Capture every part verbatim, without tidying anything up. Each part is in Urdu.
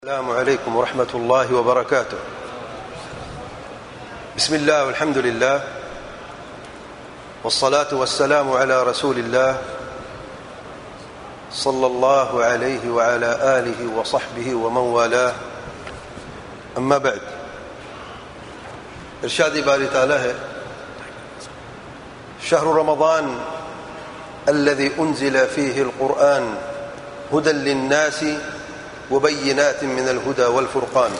السلام عليكم ورحمة الله وبركاته. بسم الله والحمد لله والصلاة والسلام على رسول الله صلى الله عليه وعلى آله وصحبه ومن والاه. أما بعد، ارشاد باری تعالی ہے شهر رمضان الذي أنزل فيه القرآن هدى للناس وبينات من الهدى والفرقان.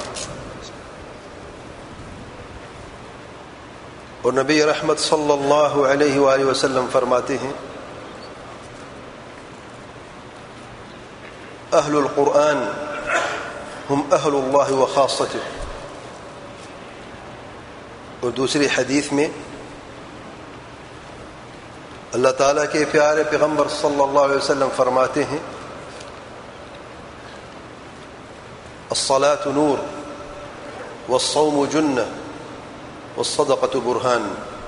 اور نبی رحمت صلی اللہ علیہ وآلہ وسلم فرماتے ہیں اہل القرآن ہم اہل اللہ وخاصته. اور دوسری حدیث میں اللہ تعالیٰ کے پیارے پیغمبر صلی اللہ علیہ وسلم فرماتے ہیں الصلاة نور والصوم جنة والصدقة برهان.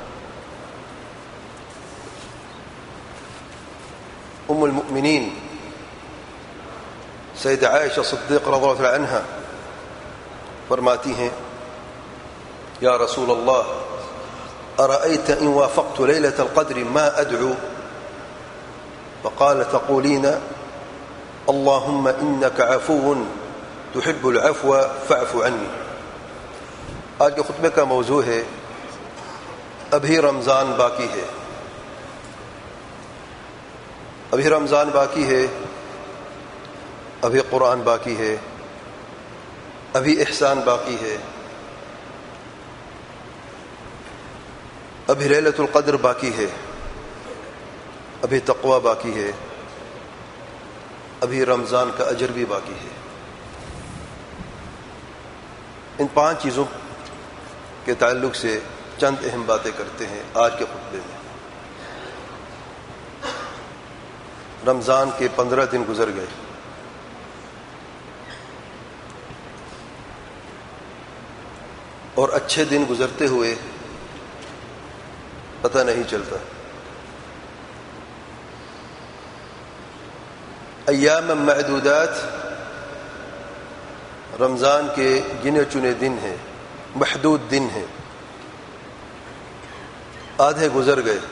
ام المؤمنین سید عائشہ صدیقہ رضی اللہ عنہا فرماتی ہیں یا رسول اللہ ارأيت ان وافقت ليلة القدر ما ادعو؟ فقال تقولين اللهم انك عفو تحب العفو فاعف عني. آج کے خطبے کا موضوع ہے ابھی رمضان باقی ہے. ابھی رمضان باقی ہے، ابھی قرآن باقی ہے، ابھی احسان باقی ہے، ابھی لیلۃ القدر باقی ہے، ابھی تقوی باقی ہے، ابھی رمضان کا اجر بھی باقی ہے. ان پانچ چیزوں کے تعلق سے چند اہم باتیں کرتے ہیں آج کے خطبے میں. رمضان کے پندرہ دن گزر گئے، اور اچھے دن گزرتے ہوئے پتہ نہیں چلتا. ایام معدودات رمضان کے گنے چنے دن ہیں، محدود دن ہیں. آدھے گزر گئے،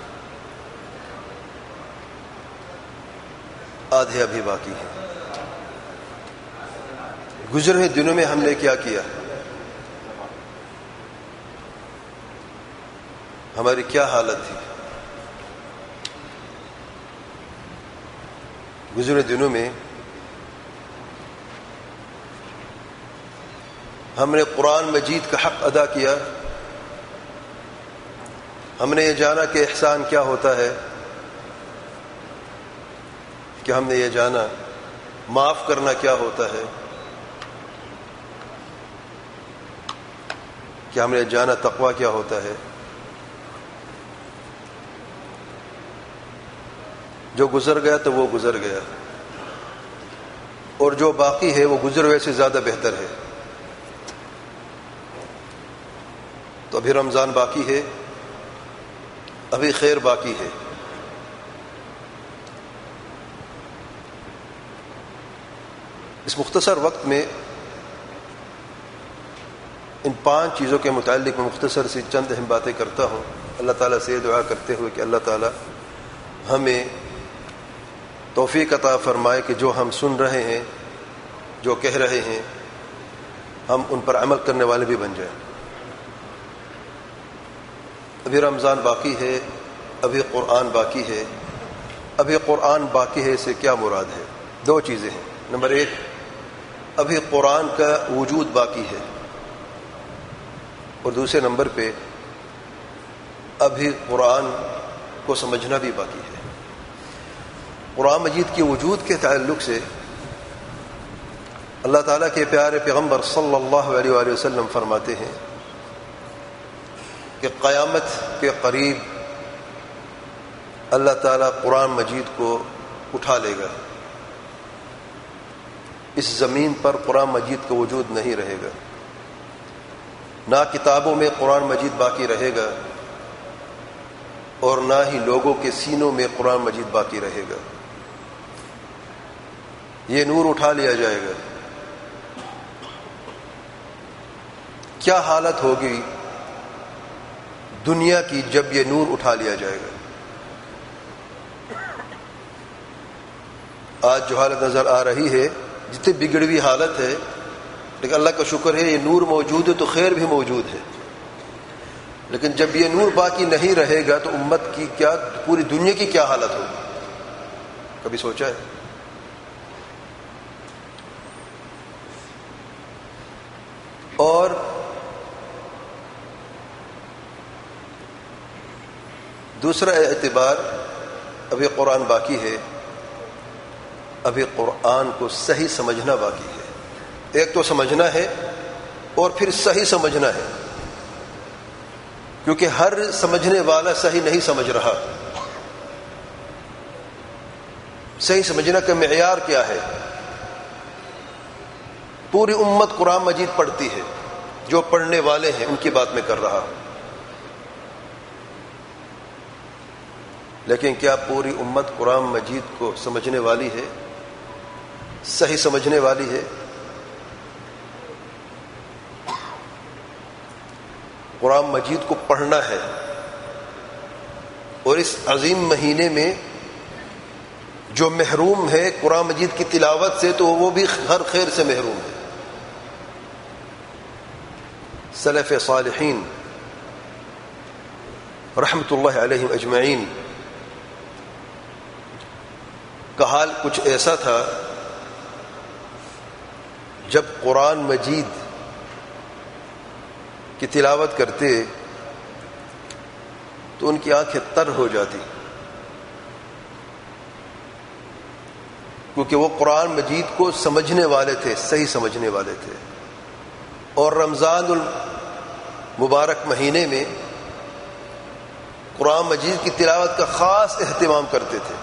آدھے ابھی باقی ہیں. گزرے ہوئے دنوں میں ہم نے کیا کیا؟ ہماری کیا حالت تھی؟ گزرے دنوں میں ہم نے قرآن مجید کا حق ادا کیا. ہم نے یہ جانا کہ احسان کیا ہوتا ہے، کہ ہم نے یہ جانا معاف کرنا کیا ہوتا ہے، کہ ہم نے جانا تقویٰ کیا ہوتا ہے. جو گزر گیا تو وہ گزر گیا، اور جو باقی ہے وہ گزر ہوئے سے زیادہ بہتر ہے. تو ابھی رمضان باقی ہے، ابھی خیر باقی ہے. اس مختصر وقت میں ان پانچ چیزوں کے متعلق میں مختصر سی چند اہم باتیں کرتا ہوں، اللہ تعالیٰ سے دعا کرتے ہوئے کہ اللہ تعالیٰ ہمیں توفیق عطا فرمائے کہ جو ہم سن رہے ہیں، جو کہہ رہے ہیں، ہم ان پر عمل کرنے والے بھی بن جائیں. ابھی رمضان باقی ہے، ابھی قرآن باقی ہے. ابھی قرآن باقی ہے سے کیا مراد ہے؟ دو چیزیں ہیں. نمبر ایک، ابھی قرآن کا وجود باقی ہے، اور دوسرے نمبر پہ ابھی قرآن کو سمجھنا بھی باقی ہے. قرآن مجید کے وجود کے تعلق سے اللہ تعالیٰ کے پیارے پیغمبر صلی اللہ علیہ وآلہ وسلم فرماتے ہیں کہ قیامت کے قریب اللہ تعالیٰ قرآن مجید کو اٹھا لے گا. اس زمین پر قرآن مجید کا وجود نہیں رہے گا، نہ کتابوں میں قرآن مجید باقی رہے گا، اور نہ ہی لوگوں کے سینوں میں قرآن مجید باقی رہے گا. یہ نور اٹھا لیا جائے گا، کیا حالت ہوگی دنیا کی جب یہ نور اٹھا لیا جائے گا. آج جو حالت نظر آ رہی ہے جتنی بگڑی ہوئی حالت ہے، لیکن اللہ کا شکر ہے یہ نور موجود ہے تو خیر بھی موجود ہے. لیکن جب یہ نور باقی نہیں رہے گا تو امت کی کیا، پوری دنیا کی کیا حالت ہوگی؟ کبھی سوچا ہے؟ اور دوسرا اعتبار، ابھی قرآن باقی ہے، ابھی قرآن کو صحیح سمجھنا باقی ہے. ایک تو سمجھنا ہے اور پھر صحیح سمجھنا ہے، کیونکہ ہر سمجھنے والا صحیح نہیں سمجھ رہا. صحیح سمجھنا کا معیار کیا ہے؟ پوری امت قرآن مجید پڑھتی ہے، جو پڑھنے والے ہیں ان کی بات میں کر رہا ہوں. لیکن کیا پوری امت قرآن مجید کو سمجھنے والی ہے، صحیح سمجھنے والی ہے؟ قرآن مجید کو پڑھنا ہے، اور اس عظیم مہینے میں جو محروم ہے قرآن مجید کی تلاوت سے تو وہ بھی ہر خیر سے محروم ہے. سلف صالحین رحمت اللہ علیہم اجمعین کا حال کچھ ایسا تھا، جب قرآن مجید کی تلاوت کرتے تو ان کی آنکھیں تر ہو جاتی، کیونکہ وہ قرآن مجید کو سمجھنے والے تھے، صحیح سمجھنے والے تھے. اور رمضان المبارک مہینے میں قرآن مجید کی تلاوت کا خاص اہتمام کرتے تھے.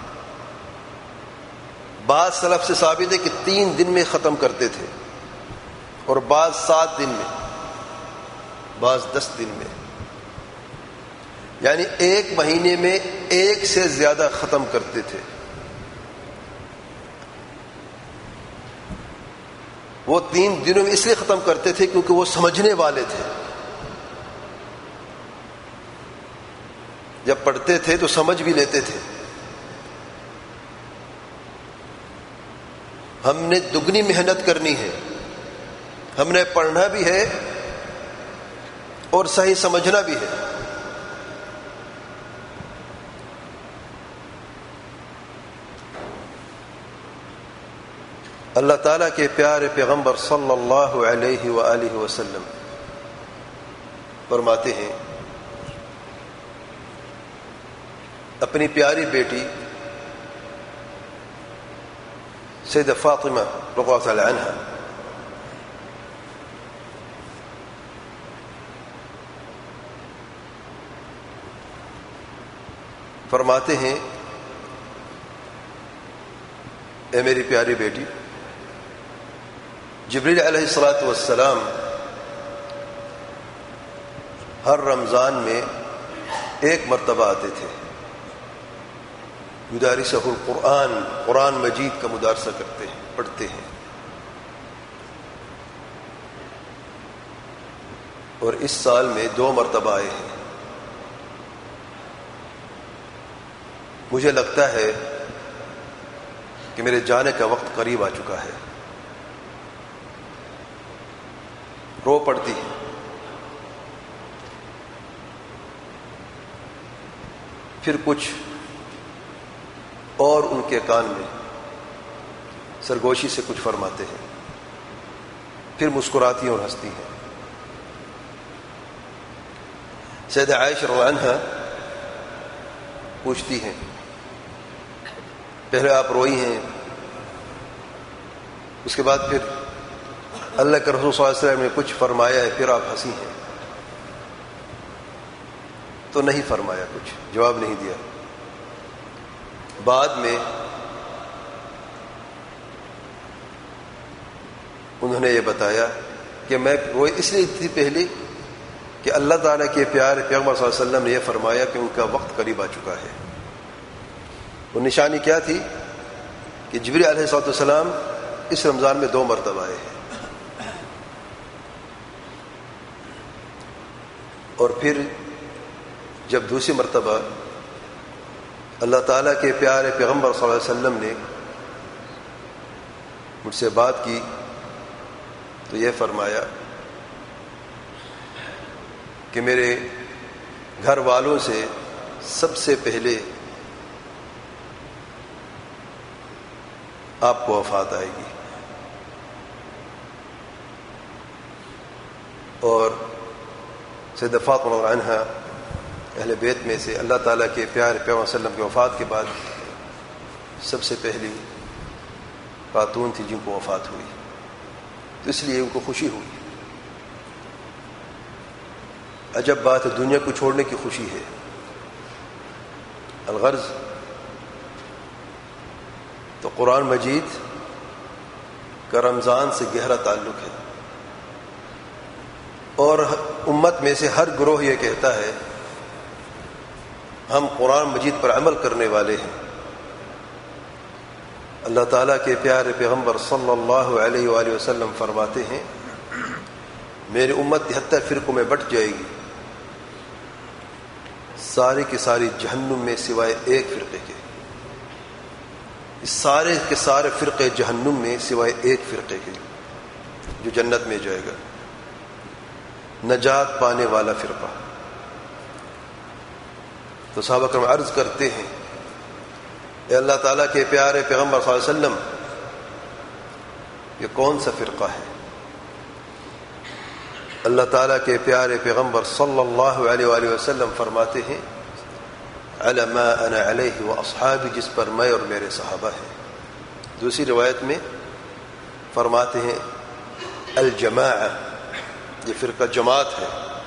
بعض سلف سے ثابت ہے کہ تین دن میں ختم کرتے تھے، اور بعض سات دن میں، بعض دس دن میں، یعنی ایک مہینے میں ایک سے زیادہ ختم کرتے تھے. وہ تین دنوں میں اس لیے ختم کرتے تھے کیونکہ وہ سمجھنے والے تھے. جب پڑھتے تھے تو سمجھ بھی لیتے تھے. ہم نے دگنی محنت کرنی ہے، ہم نے پڑھنا بھی ہے اور صحیح سمجھنا بھی ہے. اللہ تعالیٰ کے پیارے پیغمبر صلی اللہ علیہ وآلہ وسلم فرماتے ہیں، اپنی پیاری بیٹی سیدہ فاطمہ رضی اللہ تعالی عنہا فرماتے ہیں، اے میری پیاری بیٹی، جبریل علیہ الصلاۃ والسلام ہر رمضان میں ایک مرتبہ آتے تھے. یدارسہ القرآن، قرآن مجید کا مدارسہ کرتے ہیں، پڑھتے ہیں. اور اس سال میں دو مرتبہ آئے ہیں. مجھے لگتا ہے کہ میرے جانے کا وقت قریب آ چکا ہے. رو پڑتی ہے. پھر کچھ اور ان کے کان میں سرگوشی سے کچھ فرماتے ہیں، پھر مسکراتی ہیں اور ہنستی ہیں. سیدہ عائشہ رضی اللہ عنہا پوچھتی ہیں، پہلے آپ روئی ہیں، اس کے بعد پھر اللہ کے رسول صلی اللہ علیہ وسلم نے کچھ فرمایا ہے، پھر آپ ہنسی ہیں؟ تو نہیں فرمایا، کچھ جواب نہیں دیا. بعد میں انہوں نے یہ بتایا کہ میں روئی اس لیے تھی پہلے کہ اللہ تعالیٰ کے پیارے پیغمبر صلی اللہ علیہ وسلم نے یہ فرمایا کہ ان کا وقت قریب آ چکا ہے. وہ نشانی کیا تھی کہ جبریل علیہ الصلوۃ والسلام اس رمضان میں دو مرتبہ آئے ہیں. اور پھر جب دوسری مرتبہ اللہ تعالیٰ کے پیارے پیغمبر صلی اللہ علیہ وسلم نے مجھ سے بات کی تو یہ فرمایا کہ میرے گھر والوں سے سب سے پہلے آپ کو وفات آئے گی، اور سیدہ فاطمہ رضی اللہ عنہا اہل بیت میں سے اللہ تعالیٰ کے پیارے پیغمبر صلی اللہ علیہ وسلم کی وفات کے بعد سب سے پہلی خاتون تھی جن کو وفات ہوئی، تو اس لیے ان کو خوشی ہوئی۔ عجب بات ہے، دنیا کو چھوڑنے کی خوشی ہے۔ الغرض تو قرآن مجید کا رمضان سے گہرا تعلق ہے، اور امت میں سے ہر گروہ یہ کہتا ہے ہم قرآن مجید پر عمل کرنے والے ہیں۔ اللہ تعالیٰ کے پیارے پیغمبر صلی اللہ علیہ وآلہ وسلم فرماتے ہیں میری امت تہتر فرقوں میں بٹ جائے گی، ساری کی ساری جہنم میں سوائے ایک فرقے کے، سارے کے سارے فرقے جہنم میں سوائے ایک فرقے کے جو جنت میں جائے گا، نجات پانے والا فرقہ۔ تو صحابہ کرام عرض کرتے ہیں اے اللہ تعالیٰ کے پیارے پیغمبر صلی اللہ علیہ وسلم یہ کون سا فرقہ ہے؟ اللہ تعالیٰ کے پیارے پیغمبر صلی اللہ علیہ وآلہ وسلم فرماتے ہیں علی ما انا علیہ و اصحابی، جس پر میں اور میرے صحابہ ہیں۔ دوسری روایت میں فرماتے ہیں الجماعہ، یہ فرقہ جماعت ہے،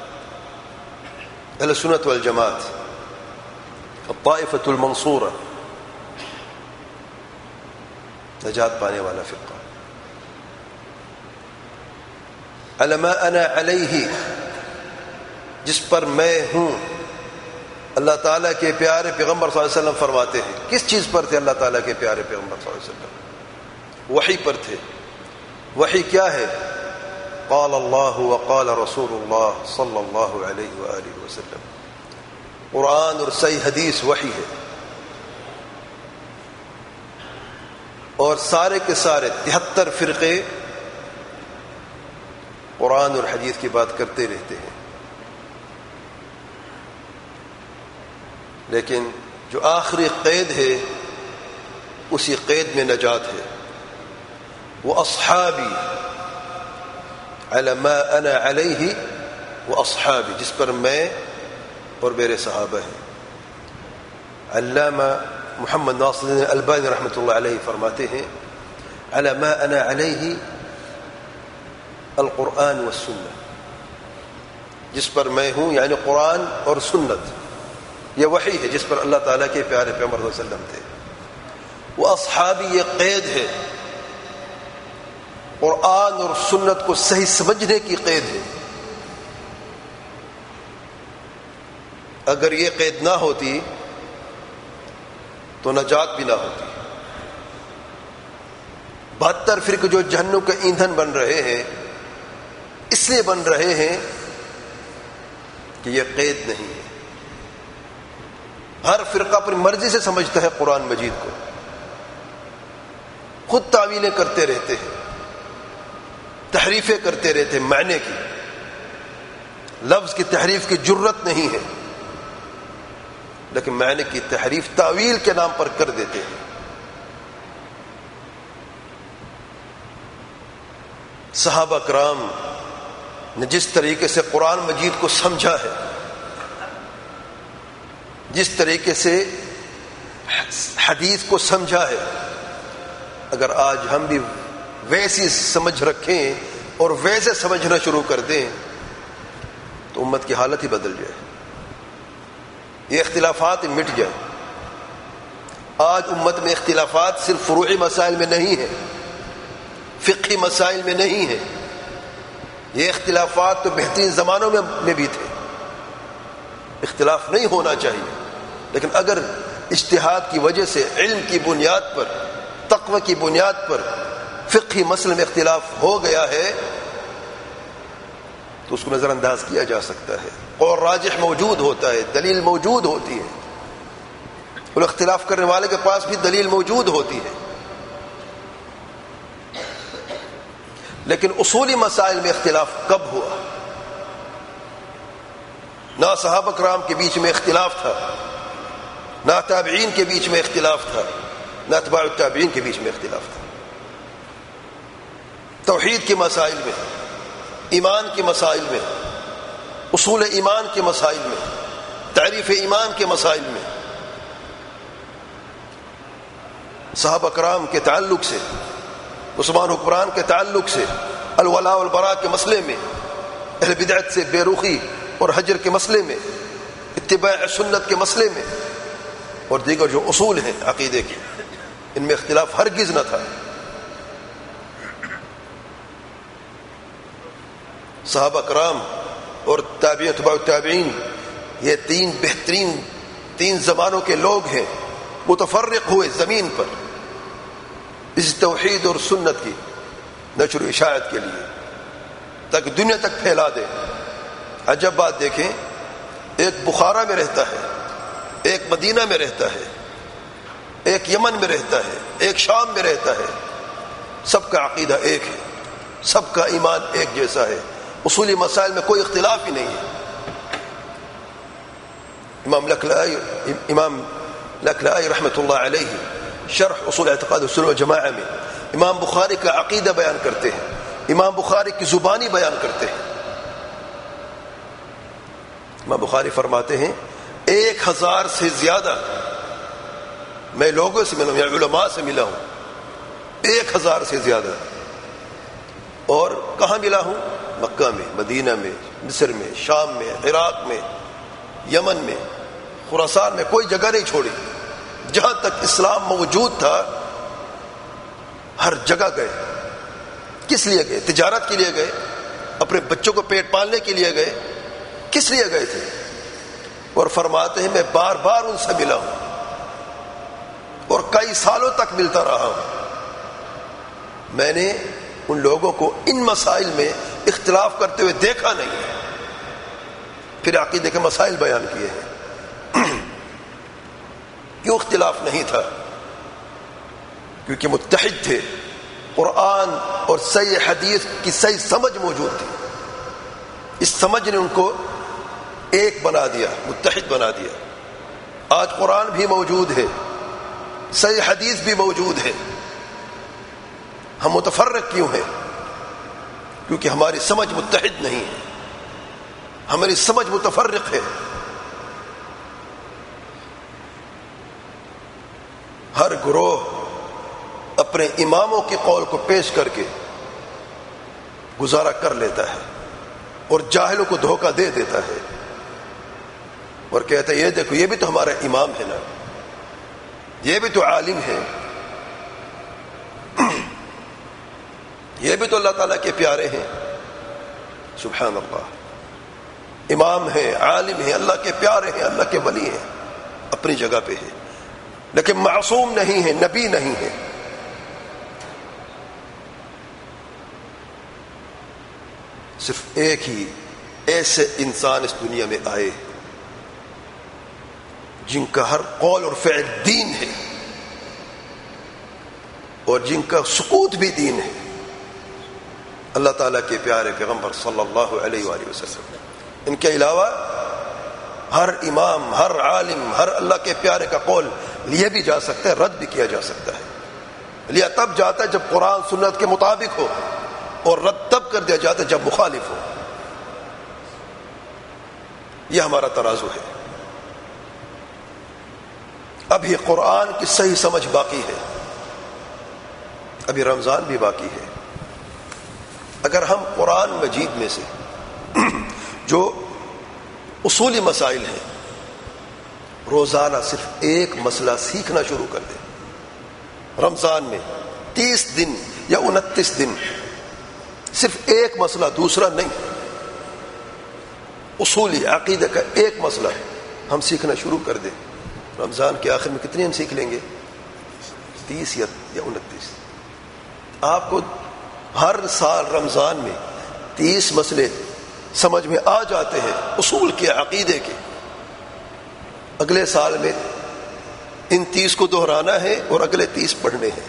اہل سنت والجماعت، الطائفۃ المنصورہ، نجات پانے والا فرقہ۔ علی ما انا علیہ، جس پر میں ہوں۔ اللہ تعالیٰ کے پیارے پیغمبر صلی اللہ علیہ وسلم فرماتے ہیں کس چیز پر تھے اللہ تعالیٰ کے پیارے پیغمبر صلی اللہ علیہ وسلم؟ وحی پر تھے۔ وحی کیا ہے؟ قال اللہ وقال رسول اللہ صلی اللہ علیہ وآلہ وسلم، قرآن اور صحیح حدیث وحی ہے، اور سارے کے سارے تہتر فرقے قرآن اور حدیث کی بات کرتے رہتے ہیں، لیکن جو آخری قید ہے اسی قید میں نجات ہے۔ وہ اصحابی علی ما انا علیہ و اصحابی، جس پر میں اور میرے صحابہ ہیں۔ علامہ محمد ناصر الدین البانی رحمۃ اللہ علیہ فرماتے ہیں علی ما انا علیہ القرآن والسنہ، جس پر میں ہوں یعنی قرآن اور سنت، یہ وحی ہے جس پر اللہ تعالیٰ کے پیارے پیغمبر صلی اللہ علیہ وسلم تھے۔ وہ اصحابی یہ قید ہے، قرآن اور سنت کو صحیح سمجھنے کی قید ہے۔ اگر یہ قید نہ ہوتی تو نجات بھی نہ ہوتی۔ بہتر فرقے جو جہنم کا ایندھن بن رہے ہیں اس لیے بن رہے ہیں کہ یہ قید نہیں ہے۔ ہر فرقہ اپنی مرضی سے سمجھتا ہے قرآن مجید کو، خود تعویلیں کرتے رہتے ہیں، تحریفیں کرتے رہتے ہیں، معنی کی، لفظ کی تحریف کی جرت نہیں ہے، لیکن معنی کی تحریف تعویل کے نام پر کر دیتے ہیں۔ صحابہ کرام نے جس طریقے سے قرآن مجید کو سمجھا ہے، جس طریقے سے حدیث کو سمجھا ہے، اگر آج ہم بھی ویسی سمجھ رکھیں اور ویسے سمجھنا شروع کر دیں تو امت کی حالت ہی بدل جائے، یہ اختلافات مٹ جائیں۔ آج امت میں اختلافات صرف فروعی مسائل میں نہیں ہیں، فقہی مسائل میں نہیں ہیں، یہ اختلافات تو بہترین زمانوں میں بھی تھے، اختلاف نہیں ہونا چاہیے، لیکن اگر اجتہاد کی وجہ سے علم کی بنیاد پر، تقوی کی بنیاد پر فقہی مسئلے میں اختلاف ہو گیا ہے تو اس کو نظر انداز کیا جا سکتا ہے، اور راجح موجود ہوتا ہے، دلیل موجود ہوتی ہے، اور اختلاف کرنے والے کے پاس بھی دلیل موجود ہوتی ہے. لیکن اصولی مسائل میں اختلاف کب ہوا؟ نہ صحابہ کرام کے بیچ میں اختلاف تھا، نہ تابعین کے بیچ میں اختلاف تھا، نہ اتباع التابعین کے بیچ میں اختلاف تھا. توحید کے مسائل میں، ایمان کے مسائل میں، اصول ایمان کے مسائل میں، تعریف ایمان کے مسائل میں صحابہ کرام کے تعلق سے، عثمان حکمران کے تعلق سے، الولاء والبراء کے مسئلے میں، اہل بدعت سے بے رخی اور حجر کے مسئلے میں، اتباع سنت کے مسئلے میں، اور دیگر جو اصول ہیں عقیدے کے، ان میں اختلاف ہرگز نہ تھا. صحابہ کرام اور تابعین اتباع التابعین یہ تین بہترین تین زمانوں کے لوگ ہیں، متفرق ہوئے زمین پر اس توحید اور سنت کی نشر و اشاعت کے لیے تاکہ دنیا تک پھیلا دے. عجب بات دیکھیں، ایک بخارا میں رہتا ہے، ایک مدینہ میں رہتا ہے، ایک یمن میں رہتا ہے، ایک شام میں رہتا ہے، سب کا عقیدہ ایک ہے، سب کا ایمان ایک جیسا ہے، اصولی مسائل میں کوئی اختلاف ہی نہیں ہے. امام لکلائی امام لکلائی رحمۃ اللہ علیہ شرح اصول اعتقاد السنہ والجماعہ میں امام بخاری کا عقیدہ بیان کرتے ہیں، امام بخاری کی زبانی بیان کرتے ہیں. امام بخاری فرماتے ہیں ایک ہزار سے زیادہ میں لوگوں سے ملا ہوں، یا علماء سے ملا ہوں، ایک ہزار سے زیادہ. اور کہاں ملا ہوں؟ مکہ میں، مدینہ میں، مصر میں، شام میں، عراق میں، یمن میں، خراسان میں، کوئی جگہ نہیں چھوڑی. جہاں تک اسلام موجود تھا ہر جگہ گئے. کس لیے گئے؟ تجارت کے لیے گئے؟ اپنے بچوں کو پیٹ پالنے کے لیے گئے؟ کس لیے گئے تھے؟ اور فرماتے ہیں میں بار بار ان سے ملا ہوں اور کئی سالوں تک ملتا رہا ہوں. میں نے ان لوگوں کو ان مسائل میں اختلاف کرتے ہوئے دیکھا نہیں ہے. پھر عقیدے کے مسائل بیان کیے ہیں. کیوں اختلاف نہیں تھا؟ کیونکہ متحد تھے، قرآن اور صحیح حدیث کی صحیح سمجھ موجود تھی. اس سمجھ نے ان کو ایک بنا دیا، متحد بنا دیا. آج قرآن بھی موجود ہے، صحیح حدیث بھی موجود ہے. ہم متفرق کیوں ہیں؟ کیونکہ ہماری سمجھ متحد نہیں ہے، ہماری سمجھ متفرق ہے. ہر گروہ اپنے اماموں کے قول کو پیش کر کے گزارا کر لیتا ہے اور جاہلوں کو دھوکہ دے دیتا ہے اور کہتا ہے یہ دیکھو یہ بھی تو ہمارا امام ہے نا، یہ بھی تو عالم ہے، یہ بھی تو اللہ تعالیٰ کے پیارے ہیں. سبحان اللہ، امام ہے، عالم ہے، اللہ کے پیارے ہیں، اللہ کے ولی ہیں، اپنی جگہ پہ ہے، لیکن معصوم نہیں ہے، نبی نہیں ہے. صرف ایک ہی ایسے انسان اس دنیا میں آئے جن کا ہر قول اور فعل دین ہے اور جن کا سکوت بھی دین ہے، اللہ تعالیٰ کے پیارے پیغمبر صلی اللہ علیہ وآلہ وسلم. ان کے علاوہ ہر امام، ہر عالم، ہر اللہ کے پیارے کا قول لیا بھی جا سکتا ہے، رد بھی کیا جا سکتا ہے. لیا تب جاتا ہے جب قرآن سنت کے مطابق ہو، اور رد تب کر دیا جاتا ہے جب مخالف ہو. یہ ہمارا ترازو ہے. ابھی قرآن کی صحیح سمجھ باقی ہے، ابھی رمضان بھی باقی ہے. اگر ہم قرآن مجید میں سے جو اصولی مسائل ہیں روزانہ صرف ایک مسئلہ سیکھنا شروع کر دیں، رمضان میں تیس دن یا انتیس دن صرف ایک مسئلہ، دوسرا نہیں، اصولی عقیدہ کا ایک مسئلہ ہم سیکھنا شروع کر دیں، رمضان کے آخر میں کتنے ہم سیکھ لیں گے؟ تیس یا انتیس. آپ کو ہر سال رمضان میں تیس مسئلے سمجھ میں آ جاتے ہیں اصول کے، عقیدے کے، اگلے سال میں ان تیس کو دہرانا ہے اور اگلے تیس پڑھنے ہیں.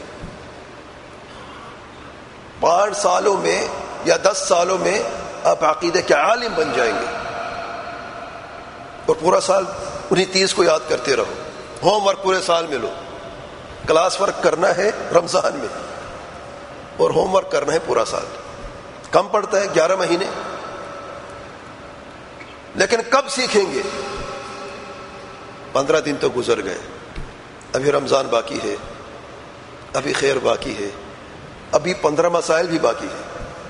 پانچ سالوں میں یا دس سالوں میں آپ عقیدے کے عالم بن جائیں گے اور پورا سال انہیں تیس کو یاد کرتے رہو. ہوم ورک پورے سال میں لو. کلاس ورک کرنا ہے رمضان میں اور ہوم ورک کرنا ہے پورا سال. کم پڑتا ہے گیارہ مہینے، لیکن کب سیکھیں گے؟ پندرہ دن تو گزر گئے، ابھی رمضان باقی ہے، ابھی خیر باقی ہے، ابھی پندرہ مسائل بھی باقی ہے.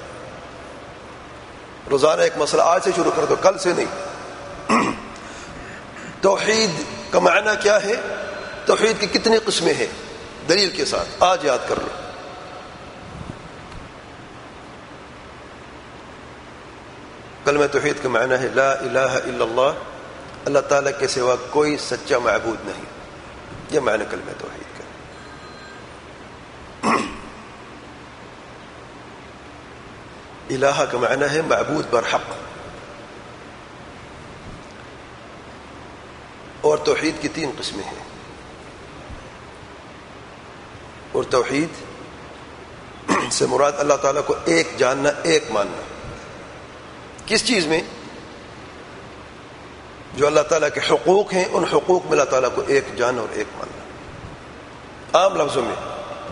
روزانہ ایک مسئلہ آج سے شروع کر دو، کل سے نہیں. توحید کا معنی کیا ہے؟ توحید کی کتنی قسمیں ہیں؟ دلیل کے ساتھ آج یاد کر لو. کلمہ توحید کا معنی ہے لا الہ الا اللہ، اللہ تعالیٰ کے سوا کوئی سچا معبود نہیں. یہ معنی کلمہ توحید کا. الہ کا معنی ہے معبود برحق. اور توحید کی تین قسمیں ہیں. اور توحید سے مراد اللہ تعالیٰ کو ایک جاننا، ایک ماننا. کس چیز میں؟ جو اللہ تعالیٰ کے حقوق ہیں ان حقوق میں اللہ تعالیٰ کو ایک جاننا اور ایک ماننا، عام لفظوں میں،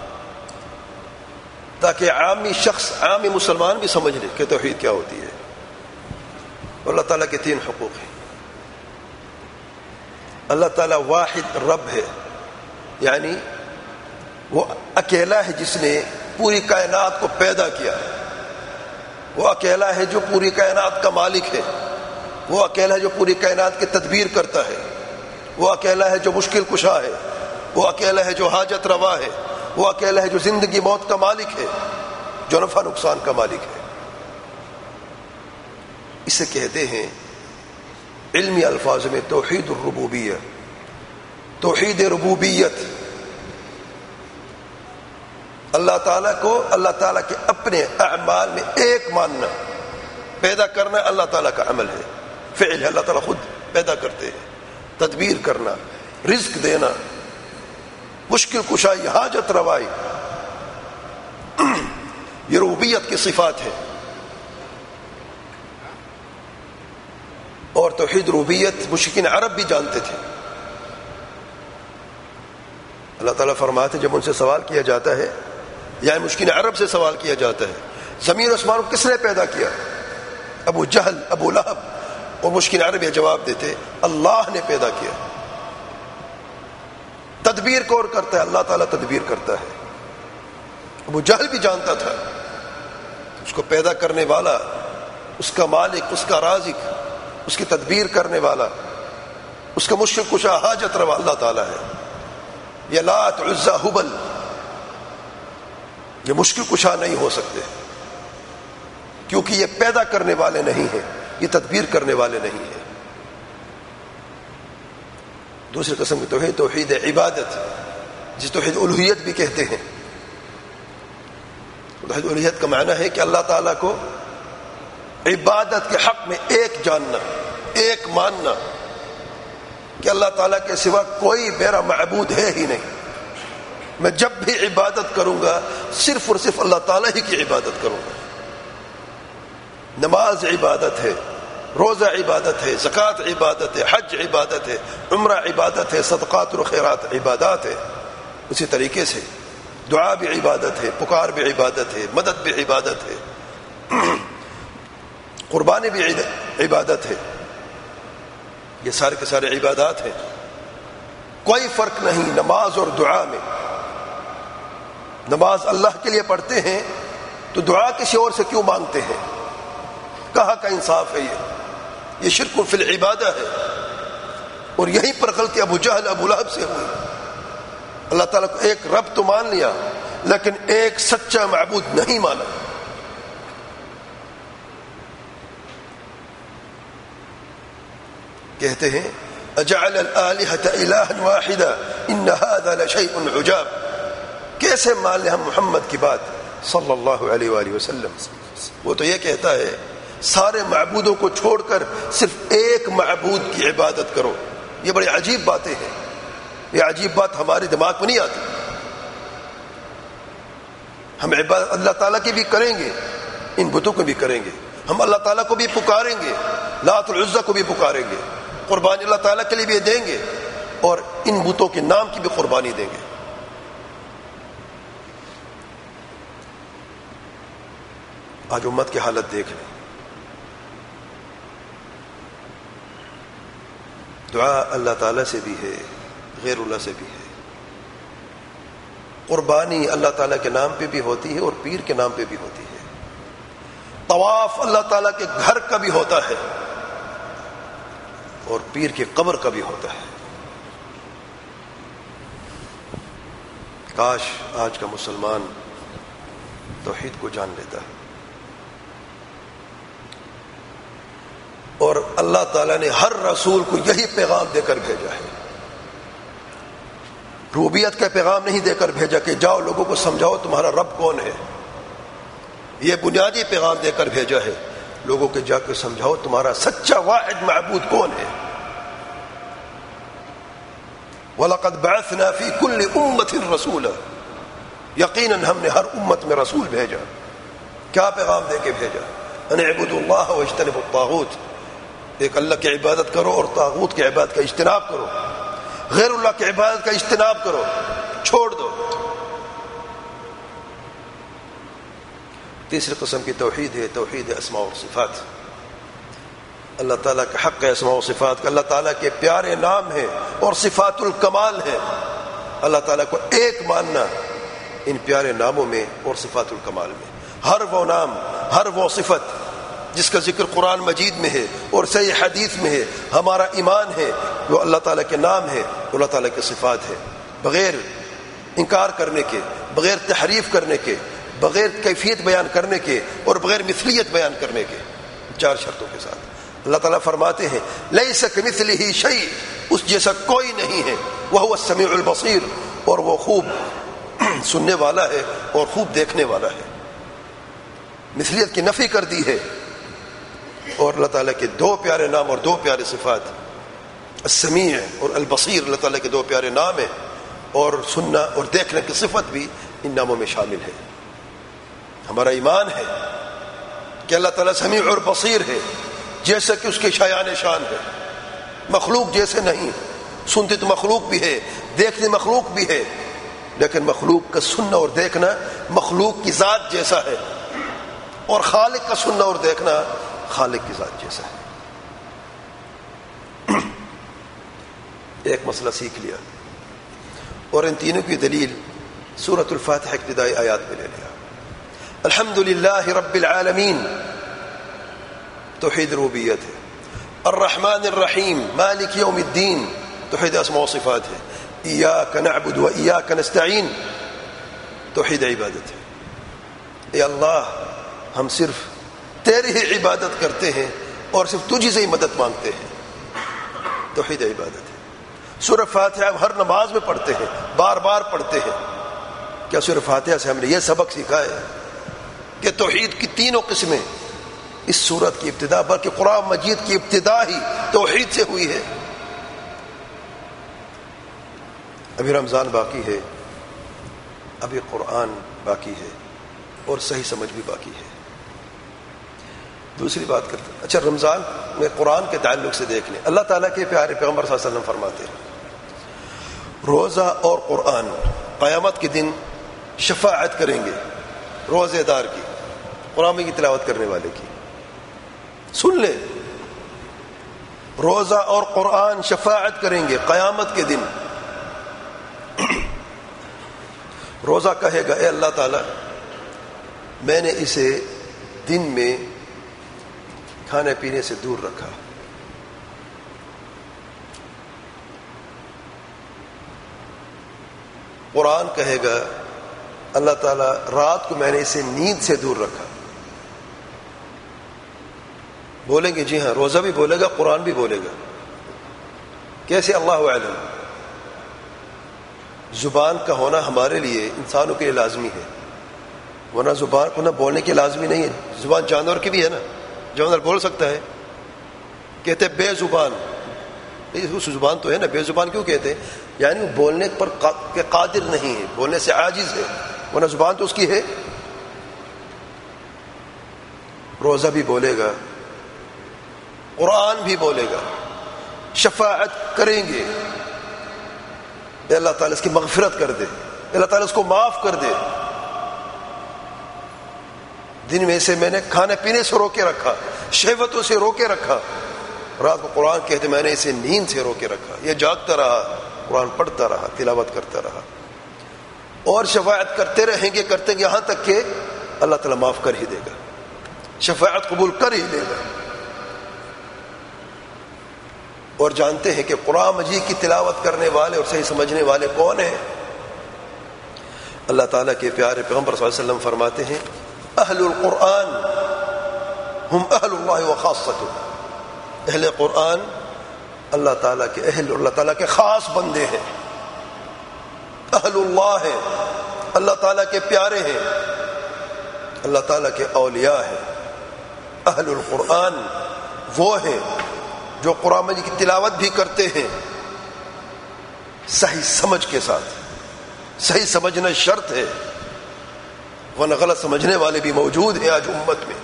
تاکہ عامی شخص، عامی مسلمان بھی سمجھ لے کہ توحید کیا ہوتی ہے. اور اللہ تعالیٰ کے تین حقوق ہیں. اللہ تعالیٰ واحد رب ہے، یعنی وہ اکیلا ہے جس نے پوری کائنات کو پیدا کیا ہے. وہ اکیلا ہے جو پوری کائنات کا مالک ہے. وہ اکیلا ہے جو پوری کائنات کی تدبیر کرتا ہے. وہ اکیلا ہے جو مشکل کشا ہے. وہ اکیلا ہے جو حاجت روا ہے. وہ اکیلا ہے جو زندگی موت کا مالک ہے، جو نفع نقصان کا مالک ہے. اسے کہتے ہیں علمی الفاظ میں توحید الربوبیہ، توحید ربوبیت. اللہ تعالیٰ کو اللہ تعالیٰ کے اپنے اعمال میں ایک ماننا. پیدا کرنا اللہ تعالیٰ کا عمل ہے، فعل ہے، اللہ تعالیٰ خود پیدا کرتے ہیں. تدبیر کرنا، رزق دینا، مشکل کشائی، حاجت روائی، یہ ربوبیت کی صفات ہے. اور توحید ربوبیت مشرکین عرب بھی جانتے تھے. اللہ تعالیٰ فرماتے جب ان سے سوال کیا جاتا ہے، یا مشرکین عرب سے سوال کیا جاتا ہے زمین و آسمان کو کس نے پیدا کیا؟ ابو جہل، ابو لہب اور مشرکین عرب یہ جواب دیتے اللہ نے پیدا کیا. تدبیر کون کرتا ہے؟ اللہ تعالیٰ تدبیر کرتا ہے. ابو جہل بھی جانتا تھا اس کو پیدا کرنے والا، اس کا مالک، اس کا رازق، اس کی تدبیر کرنے والا، اس کا مشکل کشا، حاجت روا اللہ تعالیٰ ہے. یہ لات، عزا، حبل یہ مشکل کشا نہیں ہو سکتے، کیونکہ یہ پیدا کرنے والے نہیں ہیں، یہ تدبیر کرنے والے نہیں ہیں. دوسری قسم کی توحید توحید عبادت، جس توحید الوہیت بھی کہتے ہیں. توحید الوہیت کا معنی ہے کہ اللہ تعالیٰ کو عبادت کے حق میں ایک جاننا، ایک ماننا کہ اللہ تعالیٰ کے سوا کوئی میرا معبود ہے ہی نہیں. میں جب بھی عبادت کروں گا صرف اور صرف اللہ تعالیٰ ہی کی عبادت کروں گا. نماز عبادت ہے، روزہ عبادت ہے، زکوٰۃ عبادت ہے، حج عبادت ہے، عمرہ عبادت ہے، صدقات و خیرات عبادات ہے. اسی طریقے سے دعا بھی عبادت ہے، پکار بھی عبادت ہے، مدد بھی عبادت ہے، قربانی بھی عبادت ہے. یہ سارے کے سارے عبادات ہیں. کوئی فرق نہیں نماز اور دعا میں. نماز اللہ کے لیے پڑھتے ہیں تو دعا کسی اور سے کیوں مانگتے ہیں؟ کہاں کا انصاف ہے؟ یہ یہ شرک فی العبادہ ہے. اور یہیں پر غلطی ابو جہل، ابو لہب سے ہوئی. اللہ تعالیٰ کو ایک رب تو مان لیا لیکن ایک سچا معبود نہیں مانا. کہتے ہیں اجعل الآلہۃ الہا واحدا ان ھذا لشیء عجاب. کیسے مان لیں ہم محمد کی بات صلی اللہ علیہ وآلہ وسلم؟ وہ تو یہ کہتا ہے سارے معبودوں کو چھوڑ کر صرف ایک معبود کی عبادت کرو. یہ بڑی عجیب باتیں ہیں. یہ عجیب بات ہمارے دماغ میں نہیں آتی. ہم عبادت اللہ تعالیٰ کی بھی کریں گے, ان بتوں کو بھی کریں گے. ہم اللہ تعالیٰ کو بھی پکاریں گے, لات العزہ کو بھی پکاریں گے, قربانی اللہ تعالیٰ کے لیے بھی دیں گے, اور ان بتوں کے نام کی بھی قربانی دیں گے. آج امت کی حالت دیکھ لیں. دعا اللہ تعالیٰ سے بھی ہے, غیر اللہ سے بھی ہے. قربانی اللہ تعالیٰ کے نام پہ بھی ہوتی ہے اور پیر کے نام پہ بھی ہوتی ہے. طواف اللہ تعالیٰ کے گھر کا بھی ہوتا ہے اور پیر کی قبر کا بھی ہوتا ہے. کاش آج کا مسلمان توحید کو جان لیتا ہے. اور اللہ تعالیٰ نے ہر رسول کو یہی پیغام دے کر بھیجا ہے. ربوبیت کا پیغام نہیں دے کر بھیجا کہ جاؤ لوگوں کو سمجھاؤ تمہارا رب کون ہے. یہ بنیادی پیغام دے کر بھیجا ہے, لوگوں کے جا کے سمجھاؤ تمہارا سچا واحد معبود کون ہے. وَلَقَدْ بَعَثْنَا فِي كُلِّ أُمَّةٍ رَسُولًا, یقیناً ہم نے ہر امت میں رسول بھیجا. کیا پیغام دے کے بھیجا؟ ان اعبدوا اللہ واجتنبوا الطاغوت, ایک اللہ کی عبادت کرو اور طاغوت کی عبادت کا اجتناب کرو, غیر اللہ کی عبادت کا اجتناب کرو, چھوڑ دو. تیسری قسم کی توحید ہے توحید اسماء و صفات. اللہ تعالیٰ کا حق ہے اسماء و صفات کا. اللہ تعالیٰ کے پیارے نام ہیں اور صفات الکمال ہیں. اللہ تعالیٰ کو ایک ماننا ان پیارے ناموں میں اور صفات الکمال میں. ہر وہ نام, ہر وہ صفت جس کا ذکر قرآن مجید میں ہے اور صحیح حدیث میں ہے, ہمارا ایمان ہے وہ اللہ تعالیٰ کے نام ہے, اللہ تعالیٰ کے صفات ہے, بغیر انکار کرنے کے, بغیر تحریف کرنے کے, بغیر کیفیت بیان کرنے کے اور بغیر مثلیت بیان کرنے کے, چار شرطوں کے ساتھ. اللہ تعالیٰ فرماتے ہیں لیس کمثلہ شیء, اس جیسا کوئی نہیں ہے, وہو السمیع البصیر, اور وہ خوب سننے والا ہے اور خوب دیکھنے والا ہے. مثلیت کی نفی کر دی ہے. اور اللہ تعالیٰ کے دو پیارے نام اور دو پیارے صفات, السمیع اور البصیر, اللہ تعالیٰ کے دو پیارے نام ہیں, اور سننا اور دیکھنے کی صفت بھی ان ناموں میں شامل ہے. ہمارا ایمان ہے کہ اللہ تعالیٰ سمیع اور بصیر ہے, جیسا کہ اس کے شایان شان ہے, مخلوق جیسے نہیں. سنتے تو مخلوق بھی ہے, دیکھنے مخلوق بھی ہے, لیکن مخلوق کا سننا اور دیکھنا مخلوق کی ذات جیسا ہے, اور خالق کا سننا اور دیکھنا خالق کی ذات جیسا ہے. ایک مسئلہ سیکھ لیا اور ان تینوں کی دلیل سورۃ الفاتحہ ابتدائی آیات میں لے لیا. الحمدللہ رب العالمین توحید ربوبیت ہے. الرحمن الرحیم مالک یوم الدین توحید اسماء و صفات ہے. ایاک نعبد و ایاک نستعین توحید عبادت ہے. اے اللہ ہم صرف تیری ہی عبادت کرتے ہیں اور صرف تجھی سے ہی مدد مانگتے ہیں, توحید عبادت ہے. سورہ فاتحہ ہم ہر نماز میں پڑھتے ہیں, بار بار پڑھتے ہیں. کیا سورہ فاتحہ سے ہم نے یہ سبق سیکھا ہے کہ توحید کی تینوں قسمیں اس سورت کی ابتدا, بلکہ قرآن مجید کی ابتدا ہی توحید سے ہوئی ہے. ابھی رمضان باقی ہے, ابھی قرآن باقی ہے, اور صحیح سمجھ بھی باقی ہے. دوسری بات کرتے ہیں, اچھا رمضان میں قرآن کے تعلق سے دیکھ لیں. اللہ تعالیٰ کے پیارے پیغمبر صلی اللہ علیہ وسلم فرماتے ہیں روزہ اور قرآن قیامت کے دن شفاعت کریں گے روزے دار کی, قرآن کی تلاوت کرنے والے کی. سن لیں, روزہ اور قرآن شفاعت کریں گے قیامت کے دن. روزہ کہے گا اے اللہ تعالیٰ میں نے اسے دن میں کھانے پینے سے دور رکھا, قرآن کہے گا اللہ تعالیٰ رات کو میں نے اسے نیند سے دور رکھا. بولیں گے جی ہاں, روزہ بھی بولے گا, قرآن بھی بولے گا. کیسے؟ اللہ اعلم. زبان کا ہونا ہمارے لیے انسانوں کے لیے لازمی ہے, ورنہ زبان کو نہ بولنے کی لازمی نہیں ہے. زبان جانور کی بھی ہے نا, جوانر بول سکتا ہے؟ کہتے بے زبان. اس زبان تو ہے نا، بے زبان کیوں کہتے ہیں؟ یعنی وہ بولنے پر قادر نہیں ہے، بولنے سے عاجز ہے، ورنہ زبان تو اس کی ہے. روزہ بھی بولے گا، قرآن بھی بولے گا، شفاعت کریں گے، اے اللہ تعالیٰ اس کی مغفرت کر دے، اللہ تعالیٰ اس کو معاف کر دے. دن میں سے میں نے کھانے پینے سے روکے رکھا، شہوتوں سے روکے رکھا، رات کو قرآن کہتے میں نے اسے نیند سے روکے رکھا، یہ جاگتا رہا، قرآن پڑھتا رہا، تلاوت کرتا رہا، اور شفاعت کرتے رہیں گے کرتے گے یہاں تک کہ اللہ تعالیٰ معاف کر ہی دے گا، شفاعت قبول کر ہی لے گا. اور جانتے ہیں کہ قرآن مجید کی تلاوت کرنے والے اور صحیح سمجھنے والے کون ہیں؟ اللہ تعالیٰ کے پیارے پیغمبر صلی اللہ علیہ وسلم فرماتے ہیں اہل القرآن ہم اہل اللہ وخاصتہ. اہل قرآن اللہ تعالیٰ کے اہل، اللہ تعالیٰ کے خاص بندے ہیں، اہل اللہ ہیں، اللہ تعالیٰ کے پیارے ہیں، اللہ تعالیٰ کے اولیاء ہیں. اہل القرآن وہ ہیں جو قرآن مجید کی تلاوت بھی کرتے ہیں صحیح سمجھ کے ساتھ. صحیح سمجھنا شرط ہے، ورنہ غلط سمجھنے والے بھی موجود ہیں آج امت میں.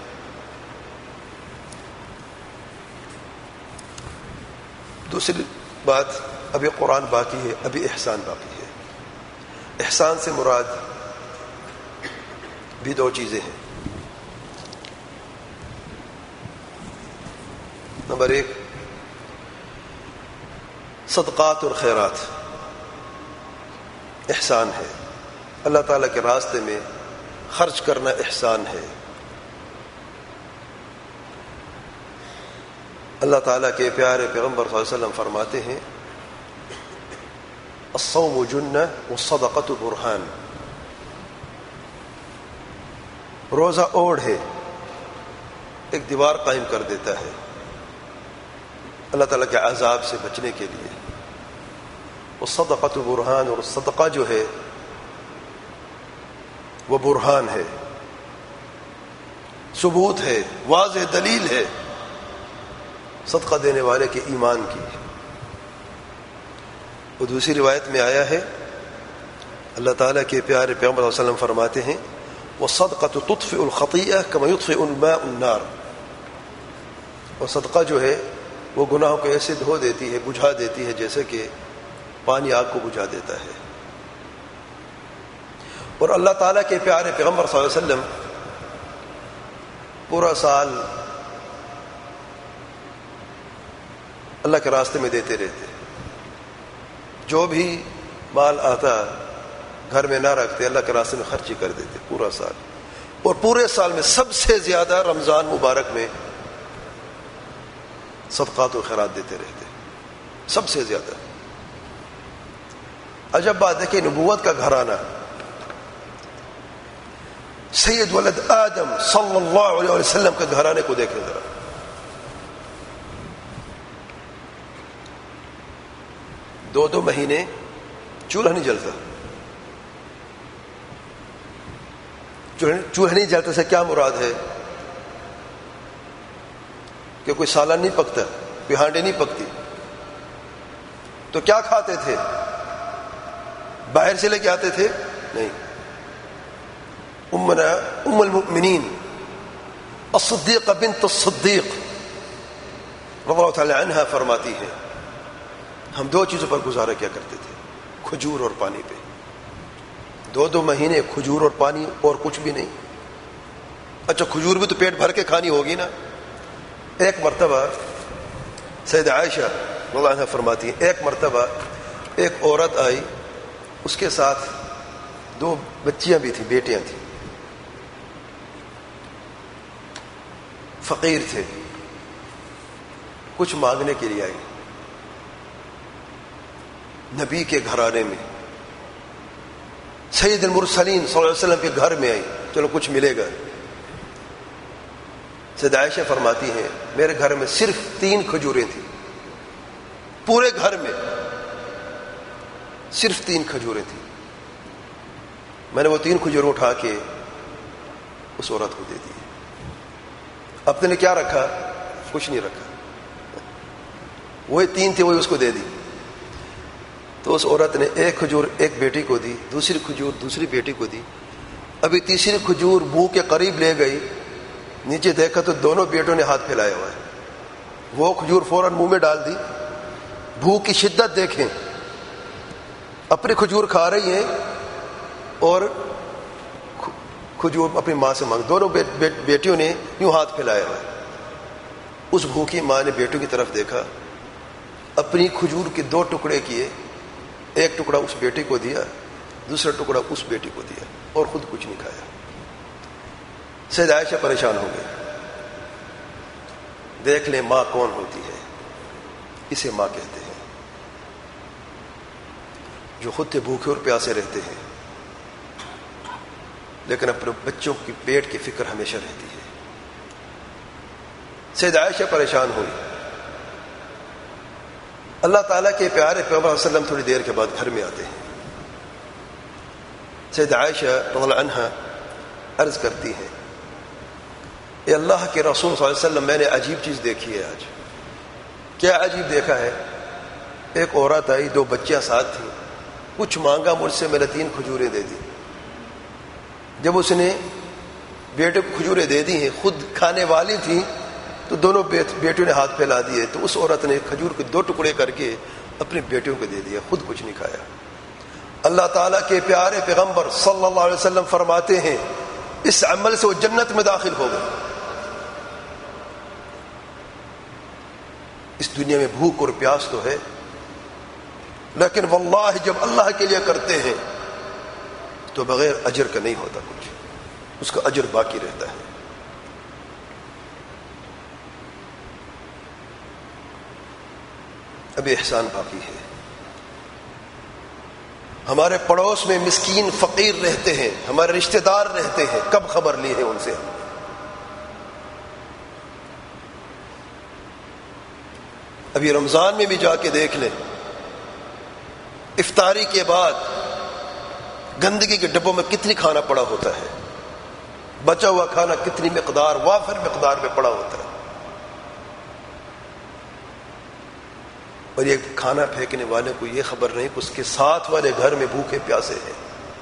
دوسری بات، ابھی قرآن باقی ہے، ابھی احسان باقی ہے. احسان سے مراد بھی دو چیزیں ہیں. نمبر ایک، صدقات اور خیرات احسان ہے. اللہ تعالیٰ کے راستے میں خرچ کرنا احسان ہے. اللہ تعالیٰ کے پیارے پیغمبر صلی اللہ علیہ وسلم فرماتے ہیں الصوم جنہ والصدقۃ برہان. روزہ اوڑھ ہے، ایک دیوار قائم کر دیتا ہے اللہ تعالیٰ کے عذاب سے بچنے کے لیے. والصدقۃ برہان، اور صدقہ جو ہے وہ برہان ہے، ثبوت ہے، واضح دلیل ہے صدقہ دینے والے کے ایمان کی. اور دوسری روایت میں آیا ہے اللہ تعالیٰ کے پیارے پیغمبر صلی اللہ علیہ وسلم فرماتے ہیں وَالصَّدْقَةُ تُطْفِئُ الْخَطِيئَةَ كَمَا يُطْفِئُ الْمَاءُ النَّارَ. اور صدقہ جو ہے وہ گناہوں کو ایسے دھو دیتی ہے، بجھا دیتی ہے جیسے کہ پانی آگ کو بجھا دیتا ہے. اور اللہ تعالیٰ کے پیارے پیغمبر صلی اللہ علیہ وسلم پورا سال اللہ کے راستے میں دیتے رہتے. جو بھی مال آتا گھر میں نہ رکھتے، اللہ کے راستے میں خرچ ہی کر دیتے پورا سال. اور پورے سال میں سب سے زیادہ رمضان مبارک میں صدقات و خیرات دیتے رہتے، سب سے زیادہ. عجب بات ہے کہ نبوت کا گھرانہ سید ولد آدم صلی اللہ علیہ وسلم کے گھرانے کو دیکھیں ذرا. دو دو مہینے چولہا نہیں جلتا. چولہا نہیں جلتا سے کیا مراد ہے؟ کہ کوئی سالن نہیں پکتا، کوئی ہانڈی نہیں پکتی. تو کیا کھاتے تھے؟ باہر سے لے کے آتے تھے؟ نہیں. امنا ام المؤمنین الصدیقہ بنت الصدیق رضی اللہ تعالی عنہا فرماتی ہے ہم دو چیزوں پر گزارا کیا کرتے تھے، کھجور اور پانی پہ. دو دو مہینے کھجور اور پانی اور کچھ بھی نہیں. اچھا کھجور بھی تو پیٹ بھر کے کھانی ہوگی نا. ایک مرتبہ سیدہ عائشہ رضی اللہ عنہا فرماتی ہے ایک مرتبہ ایک عورت آئی، اس کے ساتھ دو بچیاں بھی تھیں، بیٹیاں تھیں، فقیر تھے، کچھ مانگنے کے لیے آئی. نبی کے گھرانے میں سید المرسلین صلی اللہ علیہ وسلم کے گھر میں آئی، چلو کچھ ملے گا. سیدہ عائشہ فرماتی ہیں میرے گھر میں صرف تین کھجوریں تھیں، پورے گھر میں صرف تین کھجوریں تھیں. میں نے وہ تین کھجور اٹھا کے اس عورت کو دے دی. اپنے نے کیا رکھا؟ کچھ نہیں رکھا. وہی تین تھے وہی اس کو دے دی. تو اس عورت نے ایک کھجور ایک بیٹی کو دی, دوسری کھجور دوسری بیٹی کو دی. ابھی تیسری کھجور منہ کے قریب لے گئی, نیچے دیکھا تو دونوں بیٹوں نے ہاتھ پھیلایا ہوا ہے. وہ کھجور فوراً منہ میں ڈال دی. بھوک کی شدت دیکھیں, اپنی کھجور کھا رہی ہیں اور کھجور اپنی ماں سے مانگ. دونوں بیٹیوں نے یوں ہاتھ پھیلایا ہوا ہے. اس بھوکی ماں نے بیٹوں کی طرف دیکھا, اپنی کھجور کے دو ٹکڑے کیے, ایک ٹکڑا اس بیٹی کو دیا, دوسرا ٹکڑا اس بیٹی کو دیا, اور خود کچھ نہیں کھایا. سید عائشہ پریشان ہو گئی. دیکھ لیں ماں کون ہوتی ہے, اسے ماں کہتے ہیں, جو خود سے بھوکے اور پیاسے رہتے ہیں لیکن اپنے بچوں کی پیٹ کی فکر ہمیشہ رہتی ہے. سید عائشہ پریشان ہوئی. اللہ تعالیٰ کے پیارے پیغمبر صلی اللہ علیہ وسلم تھوڑی دیر کے بعد گھر میں آتے ہیں. سید عائشہ رضی اللہ عنہا عرض کرتی ہیں, اے اللہ کے رسول صلی اللہ علیہ وسلم, میں نے عجیب چیز دیکھی ہے آج. کیا عجیب دیکھا ہے؟ ایک عورت آئی, دو بچیاں ساتھ تھیں, کچھ مانگا مجھ سے, میں نے تین کھجوریں دے دی. جب اس نے بیٹے کو کھجوریں دے دی ہیں, خود کھانے والی تھیں, تو دونوں بیٹیوں نے ہاتھ پھیلا دیے. تو اس عورت نے کھجور کے دو ٹکڑے کر کے اپنی بیٹیوں کو دے دیا, خود کچھ نہیں کھایا. اللہ تعالیٰ کے پیارے پیغمبر صلی اللہ علیہ وسلم فرماتے ہیں اس عمل سے وہ جنت میں داخل ہو گئے. اس دنیا میں بھوک اور پیاس تو ہے, لیکن واللہ جب اللہ کے لیے کرتے ہیں تو بغیر اجر کا نہیں ہوتا کچھ, اس کا اجر باقی رہتا ہے. ابھی احسان باقی ہے. ہمارے پڑوس میں مسکین فقیر رہتے ہیں, ہمارے رشتہ دار رہتے ہیں, کب خبر لی ہے ان سے ہم؟ ابھی رمضان میں بھی جا کے دیکھ لیں, افطاری کے بعد گندگی کے ڈبوں میں کتنی کھانا پڑا ہوتا ہے, بچا ہوا کھانا کتنی مقدار, وافر مقدار میں پڑا ہوتا ہے. اور یہ کھانا پھینکنے والے کو یہ خبر نہیں کہ اس کے ساتھ والے گھر میں بھوکے پیاسے ہیں.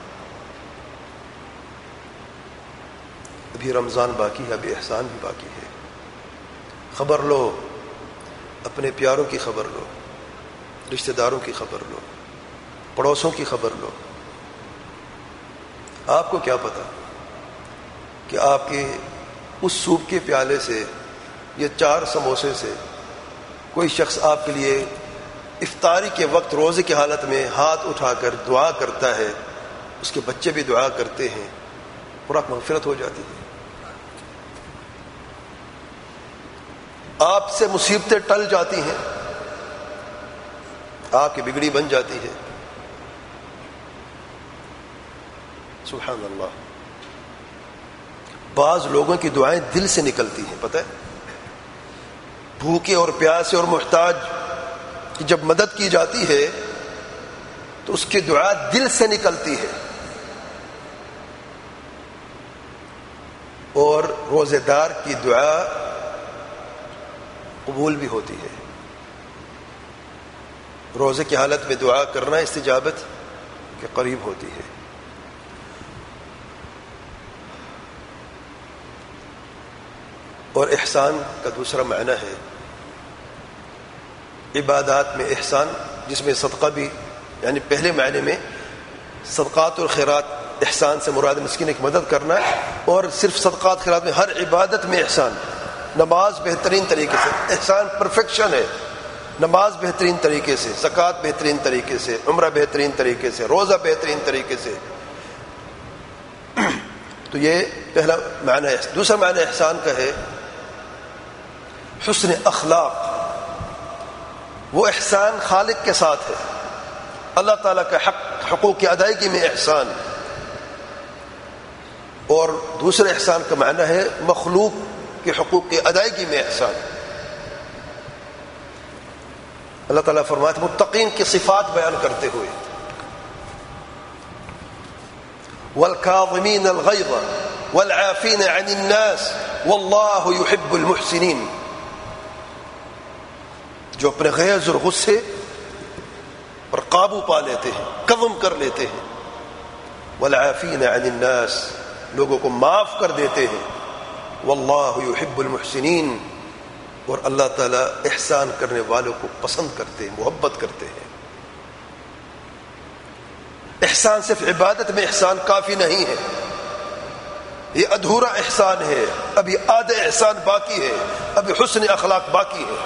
ابھی رمضان باقی ہے, ابھی احسان بھی باقی ہے. خبر لو, اپنے پیاروں کی خبر لو, رشتہ داروں کی خبر لو, پڑوسوں کی خبر لو. آپ کو کیا پتا کہ آپ کے اس سوپ کے پیالے سے یا چار سموسے سے کوئی شخص آپ کے لیے افطاری کے وقت روزے کی حالت میں ہاتھ اٹھا کر دعا کرتا ہے, اس کے بچے بھی دعا کرتے ہیں, پورا مغفرت ہو جاتی ہے. آپ سے مصیبتیں ٹل جاتی ہیں, آپ کی بگڑی بن جاتی ہے. سبحان اللہ. بعض لوگوں کی دعائیں دل سے نکلتی ہیں, پتہ ہے, بھوکے اور پیاسے اور محتاج کی جب مدد کی جاتی ہے تو اس کی دعا دل سے نکلتی ہے. اور روزے دار کی دعا قبول بھی ہوتی ہے. روزے کی حالت میں دعا کرنا استجابت کے قریب ہوتی ہے. اور احسان کا دوسرا معنی ہے عبادات میں احسان, جس میں صدقہ بھی, یعنی پہلے معنی میں صدقات اور خیرات احسان سے مراد مسکین کی مدد کرنا ہے, اور صرف صدقات خیرات میں ہر عبادت میں احسان. نماز بہترین طریقے سے, احسان پرفیکشن ہے. نماز بہترین طریقے سے, زکوٰۃ بہترین طریقے سے, عمرہ بہترین طریقے سے, روزہ بہترین طریقے سے. تو یہ پہلا معنی ہے. دوسرا معنی احسان کا ہے حسن اخلاق. وہ احسان خالق کے ساتھ ہے, اللہ تعالیٰ کا حق حقوق کی ادائیگی میں احسان. اور دوسرے احسان کا معنی ہے مخلوق کے حقوق کی ادائیگی میں احسان. اللہ تعالیٰ فرماتے ہیں متقین کی صفات بیان کرتے ہوئے والکاظمین الغیظ والعافین عن الناس واللہ یحب المحسنین، جو اپنے غیظ اور غصے پر قابو پا لیتے ہیں، قدم کر لیتے ہیں، والعافین عن الناس، لوگوں کو معاف کر دیتے ہیں، واللہ یحب المحسنین، اور اللہ تعالیٰ احسان کرنے والوں کو پسند کرتے ہیں، محبت کرتے ہیں۔ احسان صرف عبادت میں احسان کافی نہیں ہے، یہ ادھورا احسان ہے، ابھی آدھا احسان باقی ہے، ابھی حسن اخلاق باقی ہے۔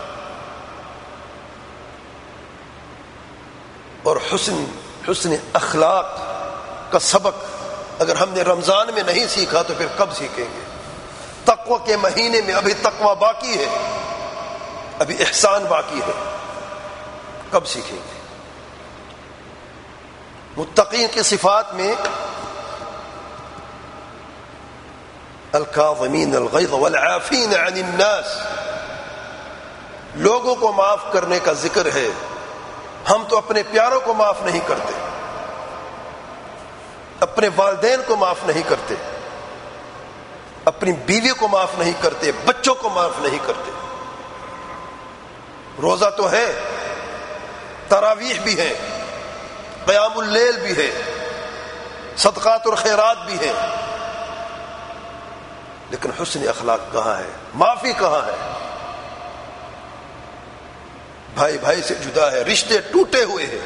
اور حسن حسن اخلاق کا سبق اگر ہم نے رمضان میں نہیں سیکھا تو پھر کب سیکھیں گے؟ تقوی کے مہینے میں ابھی تقوی باقی ہے، ابھی احسان باقی ہے، کب سیکھیں گے؟ متقین کی صفات میں الکاظمین الغیظ والعافین عن الناس، لوگوں کو معاف کرنے کا ذکر ہے۔ ہم تو اپنے پیاروں کو معاف نہیں کرتے، اپنے والدین کو معاف نہیں کرتے، اپنی بیوی کو معاف نہیں کرتے، بچوں کو معاف نہیں کرتے۔ روزہ تو ہے، تراویح بھی ہے، قیام اللیل بھی ہے، صدقات اور خیرات بھی ہے، لیکن حسن اخلاق کہاں ہے؟ معافی کہاں ہے؟ بھائی بھائی سے جدا ہے، رشتے ٹوٹے ہوئے ہیں،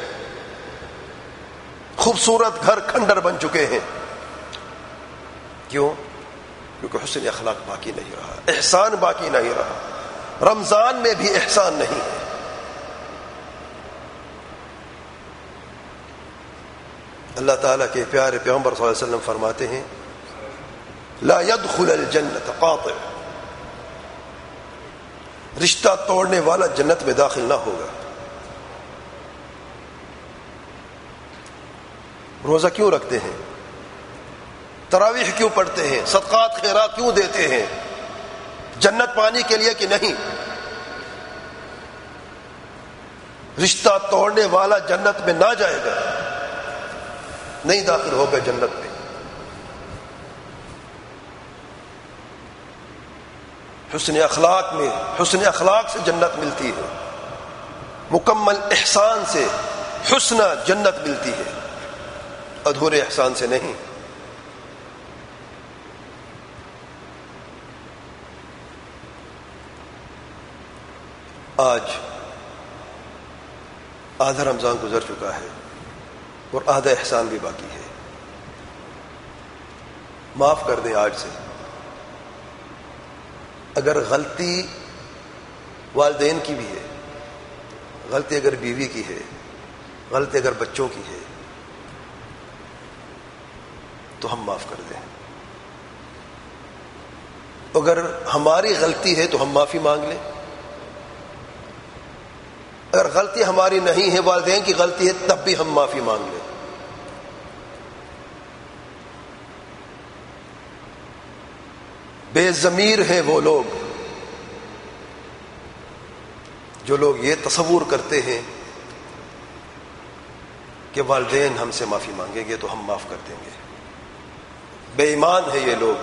خوبصورت گھر کھنڈر بن چکے ہیں۔ کیوں؟ کیونکہ حسن اخلاق باقی نہیں رہا، احسان باقی نہیں رہا۔ رمضان میں بھی احسان نہیں ہے۔ اللہ تعالیٰ کے پیارے پیغمبر صلی اللہ علیہ وسلم فرماتے ہیں لا يدخل الجنت قاطع، رشتہ توڑنے والا جنت میں داخل نہ ہوگا۔ روزہ کیوں رکھتے ہیں؟ تراویح کیوں پڑھتے ہیں؟ صدقات خیرات کیوں دیتے ہیں؟ جنت پانے کے لیے کہ نہیں؟ رشتہ توڑنے والا جنت میں نہ جائے گا، نہیں داخل ہوگا جنت میں۔ حسن اخلاق میں، حسن اخلاق سے جنت ملتی ہے، مکمل احسان سے حسن جنت ملتی ہے، ادھورے احسان سے نہیں۔ آج آدھا رمضان گزر چکا ہے اور آدھا احسان بھی باقی ہے۔ معاف کر دیں آج سے۔ اگر غلطی والدین کی بھی ہے، غلطی اگر بیوی کی ہے، غلطی اگر بچوں کی ہے، تو ہم معاف کر دیں۔ اگر ہماری غلطی ہے تو ہم معافی مانگ لیں۔ اگر غلطی ہماری نہیں ہے، والدین کی غلطی ہے، تب بھی ہم معافی مانگ لیں۔ بے ضمیر ہیں وہ لوگ جو لوگ یہ تصور کرتے ہیں کہ والدین ہم سے معافی مانگیں گے تو ہم معاف کر دیں گے۔ بے ایمان ہیں یہ لوگ،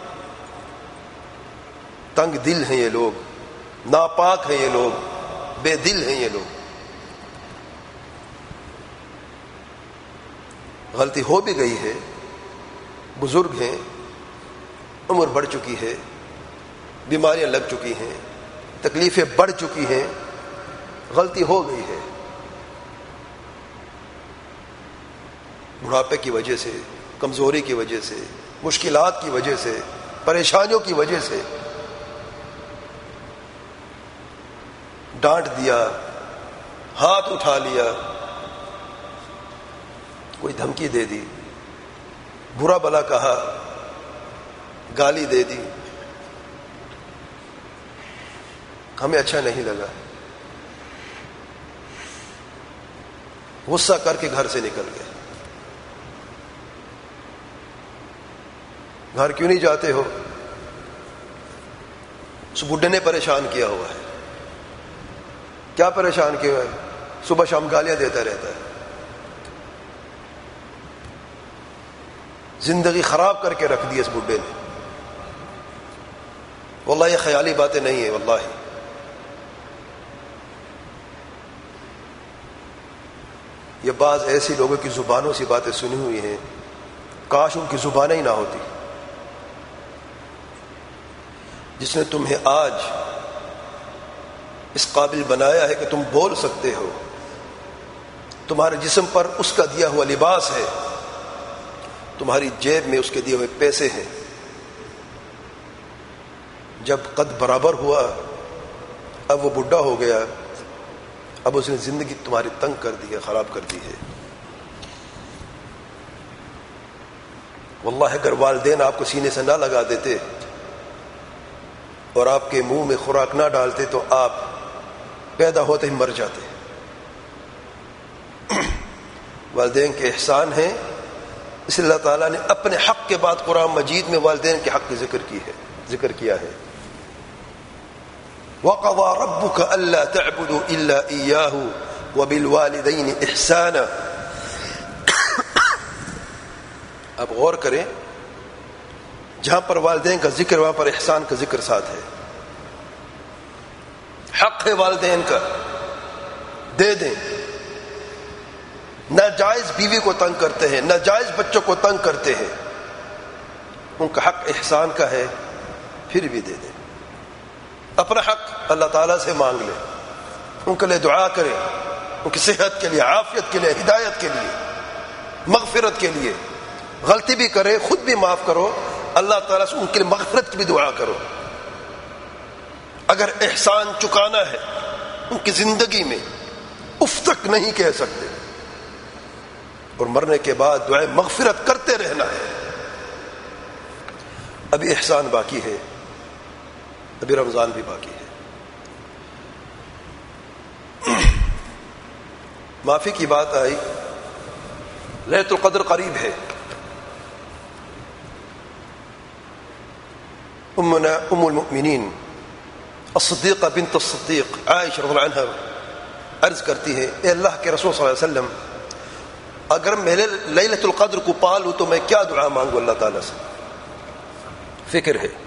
تنگ دل ہیں یہ لوگ، ناپاک ہیں یہ لوگ، بے دل ہیں یہ لوگ۔ غلطی ہو بھی گئی ہے، بزرگ ہیں، عمر بڑھ چکی ہے، بیماریاں لگ چکی ہیں، تکلیفیں بڑھ چکی ہیں، غلطی ہو گئی ہے۔ بڑھاپے کی وجہ سے، کمزوری کی وجہ سے، مشکلات کی وجہ سے، پریشانیوں کی وجہ سے ڈانٹ دیا، ہاتھ اٹھا لیا، کوئی دھمکی دے دی، برا بھلا کہا، گالی دے دی، ہمیں اچھا نہیں لگا، غصہ کر کے گھر سے نکل گئے۔ گھر کیوں نہیں جاتے ہو؟ اس بڈھے نے پریشان کیا ہوا ہے۔ کیا پریشان کیا ہوا ہے؟ صبح شام گالیاں دیتا رہتا ہے، زندگی خراب کر کے رکھ دی اس بڈھے نے۔ واللہ یہ خیالی باتیں نہیں ہیں، واللہ یہ بعض ایسے لوگوں کی زبانوں سے باتیں سنی ہوئی ہیں، کاش ان کی زبانیں ہی نہ ہوتی. جس نے تمہیں آج اس قابل بنایا ہے کہ تم بول سکتے ہو، تمہارے جسم پر اس کا دیا ہوا لباس ہے، تمہاری جیب میں اس کے دیے ہوئے پیسے ہیں. جب قد برابر ہوا، اب وہ بڈھا ہو گیا، اب اس نے زندگی تمہاری تنگ کر دی ہے، خراب کر دی ہے. واللہ اگر والدین آپ کو سینے سے نہ لگا دیتے اور آپ کے منہ میں خوراک نہ ڈالتے تو آپ پیدا ہوتے ہی مر جاتے. والدین کے احسان ہیں، اس لیے اللہ تعالیٰ نے اپنے حق کے بعد قرآن مجید میں والدین کے حق کی ذکر کی ہے ذکر کیا ہے. وَقَضَى رَبُّكَ أَلَّا تَعْبُدُوا إِلَّا إِيَّاهُ وَبِالْوَالِدَيْنِ إِحْسَانًا. اب غور کریں، جہاں پر والدین کا ذکر وہاں پر احسان کا ذکر ساتھ ہے. حق ہے والدین کا، دے دیں. ناجائز بیوی کو تنگ کرتے ہیں، ناجائز بچوں کو تنگ کرتے ہیں، ان کا حق احسان کا ہے، پھر بھی دے دیں. اپنا حق اللہ تعالیٰ سے مانگ لیں، ان کے لیے دعا کریں، ان کی صحت کے لیے، عافیت کے لیے، ہدایت کے لیے، مغفرت کے لیے. غلطی بھی کرے خود بھی معاف کرو، اللہ تعالیٰ سے ان کے لیے مغفرت کی بھی دعا کرو. اگر احسان چکانا ہے ان کی زندگی میں، اف تک نہیں کہہ سکتے، اور مرنے کے بعد دعائیں مغفرت کرتے رہنا ہے. ابھی احسان باقی ہے، ابھی رمضان بھی باقی ہے. معافی کی بات آئی، لیلۃ القدر قریب ہے. امنا ام المؤمنین الصدیقہ بنت الصدیق عائشہ رضی اللہ عنہا عرض کرتی ہے، اے اللہ کے رسول صلی اللہ علیہ وسلم، اگر میں لیلۃ القدر کو پالوں تو میں کیا دعا مانگوں اللہ تعالیٰ سے؟ فکر ہے.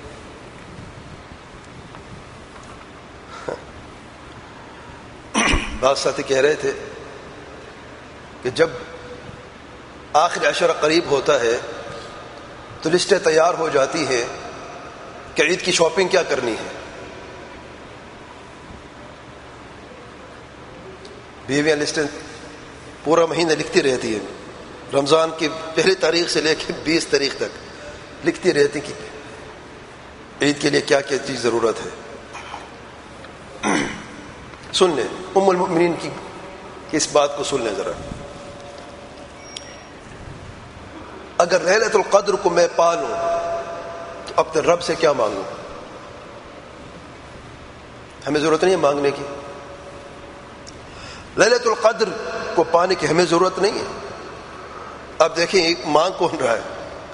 بعض ساتھی کہہ رہے تھے کہ جب آخر عشرہ قریب ہوتا ہے تو لسٹیں تیار ہو جاتی ہے کہ عید کی شاپنگ کیا کرنی ہے. بیویاں لسٹیں پورا مہینہ لکھتی رہتی ہے، رمضان کی پہلی تاریخ سے لے کے بیس تاریخ تک لکھتی رہتی کہ عید کے لیے کیا کیا چیز ضرورت ہے. سن لیں ام المؤمنین کی اس بات کو سن لیں ذرا. اگر لیلۃ القدر کو میں پالوں تو اپنے رب سے کیا مانگوں؟ ہمیں ضرورت نہیں ہے مانگنے کی. لیلۃ القدر کو پانے کی ہمیں ضرورت نہیں ہے. اب دیکھیں ایک مانگ کون رہا ہے؟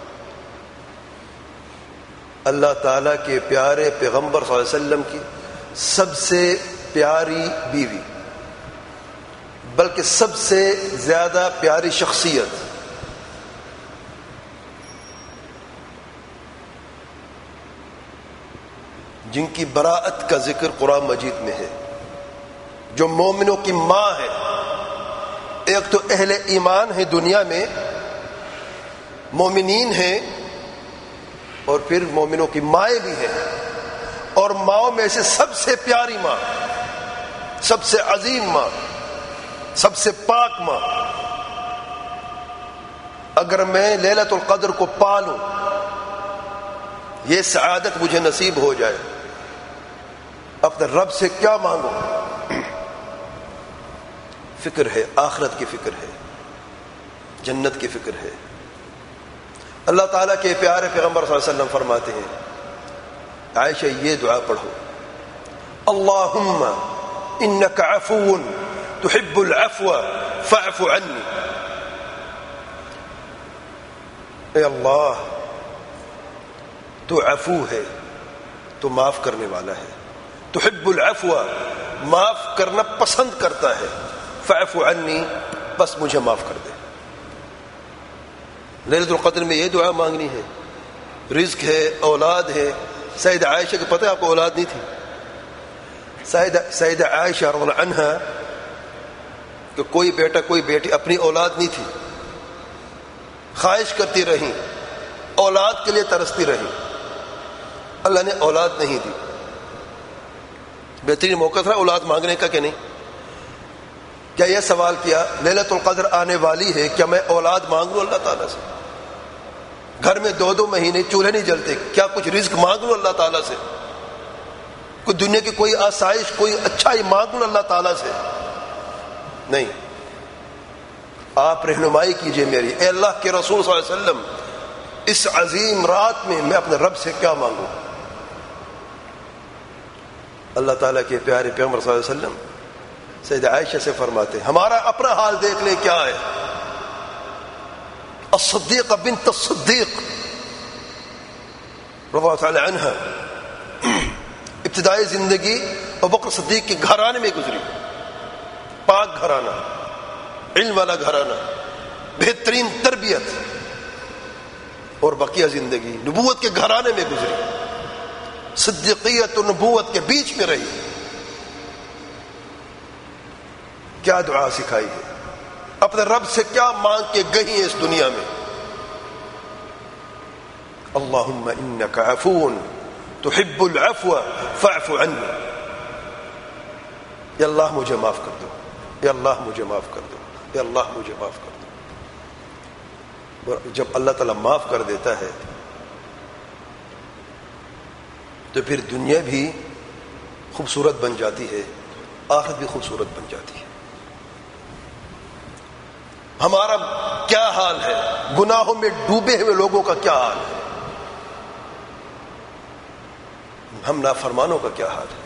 اللہ تعالیٰ کے پیارے پیغمبر صلی اللہ علیہ وسلم کی سب سے پیاری بیوی، بلکہ سب سے زیادہ پیاری شخصیت، جن کی براءت کا ذکر قرآن مجید میں ہے، جو مومنوں کی ماں ہے. ایک تو اہل ایمان ہے دنیا میں، مومنین ہیں، اور پھر مومنوں کی مائیں بھی ہیں، اور ماؤں میں سے سب سے پیاری ماں، سب سے عظیم ماں، سب سے پاک ماں. اگر میں لیلۃ القدر کو پالوں، یہ سعادت مجھے نصیب ہو جائے، اپنے رب سے کیا مانگوں؟ فکر ہے، آخرت کی فکر ہے، جنت کی فکر ہے. اللہ تعالیٰ کے پیارے پیغمبر صلی اللہ علیہ وسلم فرماتے ہیں، عائشہ یہ دعا پڑھو، اللہم انک عفو تحب العفو فاعف عنی. اے اللہ، تو عفو ہے، تو معاف کرنے والا ہے. تحب العفو، معاف کرنا پسند کرتا ہے. فاعف عنی، بس مجھے معاف کر دے. لیلۃ القدر میں یہ دعا مانگنی ہے. رزق ہے، اولاد ہے، سیدہ عائشہ کو پتہ ہے آپ کو اولاد نہیں تھی. سیدہ سیدہ عائشہ رضی اللہ عنہا کہ کوئی بیٹا کوئی بیٹی اپنی اولاد نہیں تھی, خواہش کرتی رہیں, اولاد کے لیے ترستی رہیں, اللہ نے اولاد نہیں دی. بہترین موقع تھا اولاد مانگنے کا کہ نہیں. کیا یہ سوال کیا لیلۃ القدر آنے والی ہے, کیا میں اولاد مانگ لوں اللہ تعالیٰ سے؟ گھر میں دو دو مہینے چولہے نہیں جلتے, کیا کچھ رزق مانگ لوں اللہ تعالیٰ سے؟ کوئی دنیا کی کوئی آسائش, کوئی اچھائی مانگ لوں اللہ تعالیٰ سے؟ نہیں. آپ رہنمائی کیجئے میری, اے اللہ کے رسول صلی اللہ علیہ وسلم اس عظیم رات میں میں اپنے رب سے کیا مانگوں؟ اللہ تعالیٰ کے پیارے پیغمبر صلی اللہ علیہ وسلم سیدہ عائشہ سے فرماتے ہیں, ہمارا اپنا حال دیکھ لیں کیا ہے. الصدیق بنت الصدیق رضی اللہ تعالی عنہ ابتدائی زندگی ابوبکر صدیق کے گھرانے میں گزری, پاک گھرانہ, علم والا گھرانہ, بہترین تربیت, اور بقیہ زندگی نبوت کے گھرانے میں گزری, صدیقیت اور نبوت کے بیچ میں رہی. کیا دعا سکھائی ہے, اپنے رب سے کیا مانگ کے گئی ہے اس دنیا میں. اللہم انک عفو تحب العفو فاعف عنی, یا اللہ مجھے معاف کر دو, یا اللہ مجھے معاف کر دو, یا اللہ مجھے معاف کر دو. اور جب اللہ تعالیٰ معاف کر دیتا ہے تو پھر دنیا بھی خوبصورت بن جاتی ہے, آخرت بھی خوبصورت بن جاتی ہے. ہمارا کیا حال ہے, گناہوں میں ڈوبے ہوئے لوگوں کا کیا حال ہے, ہم نافرمانوں کا کیا حال ہے.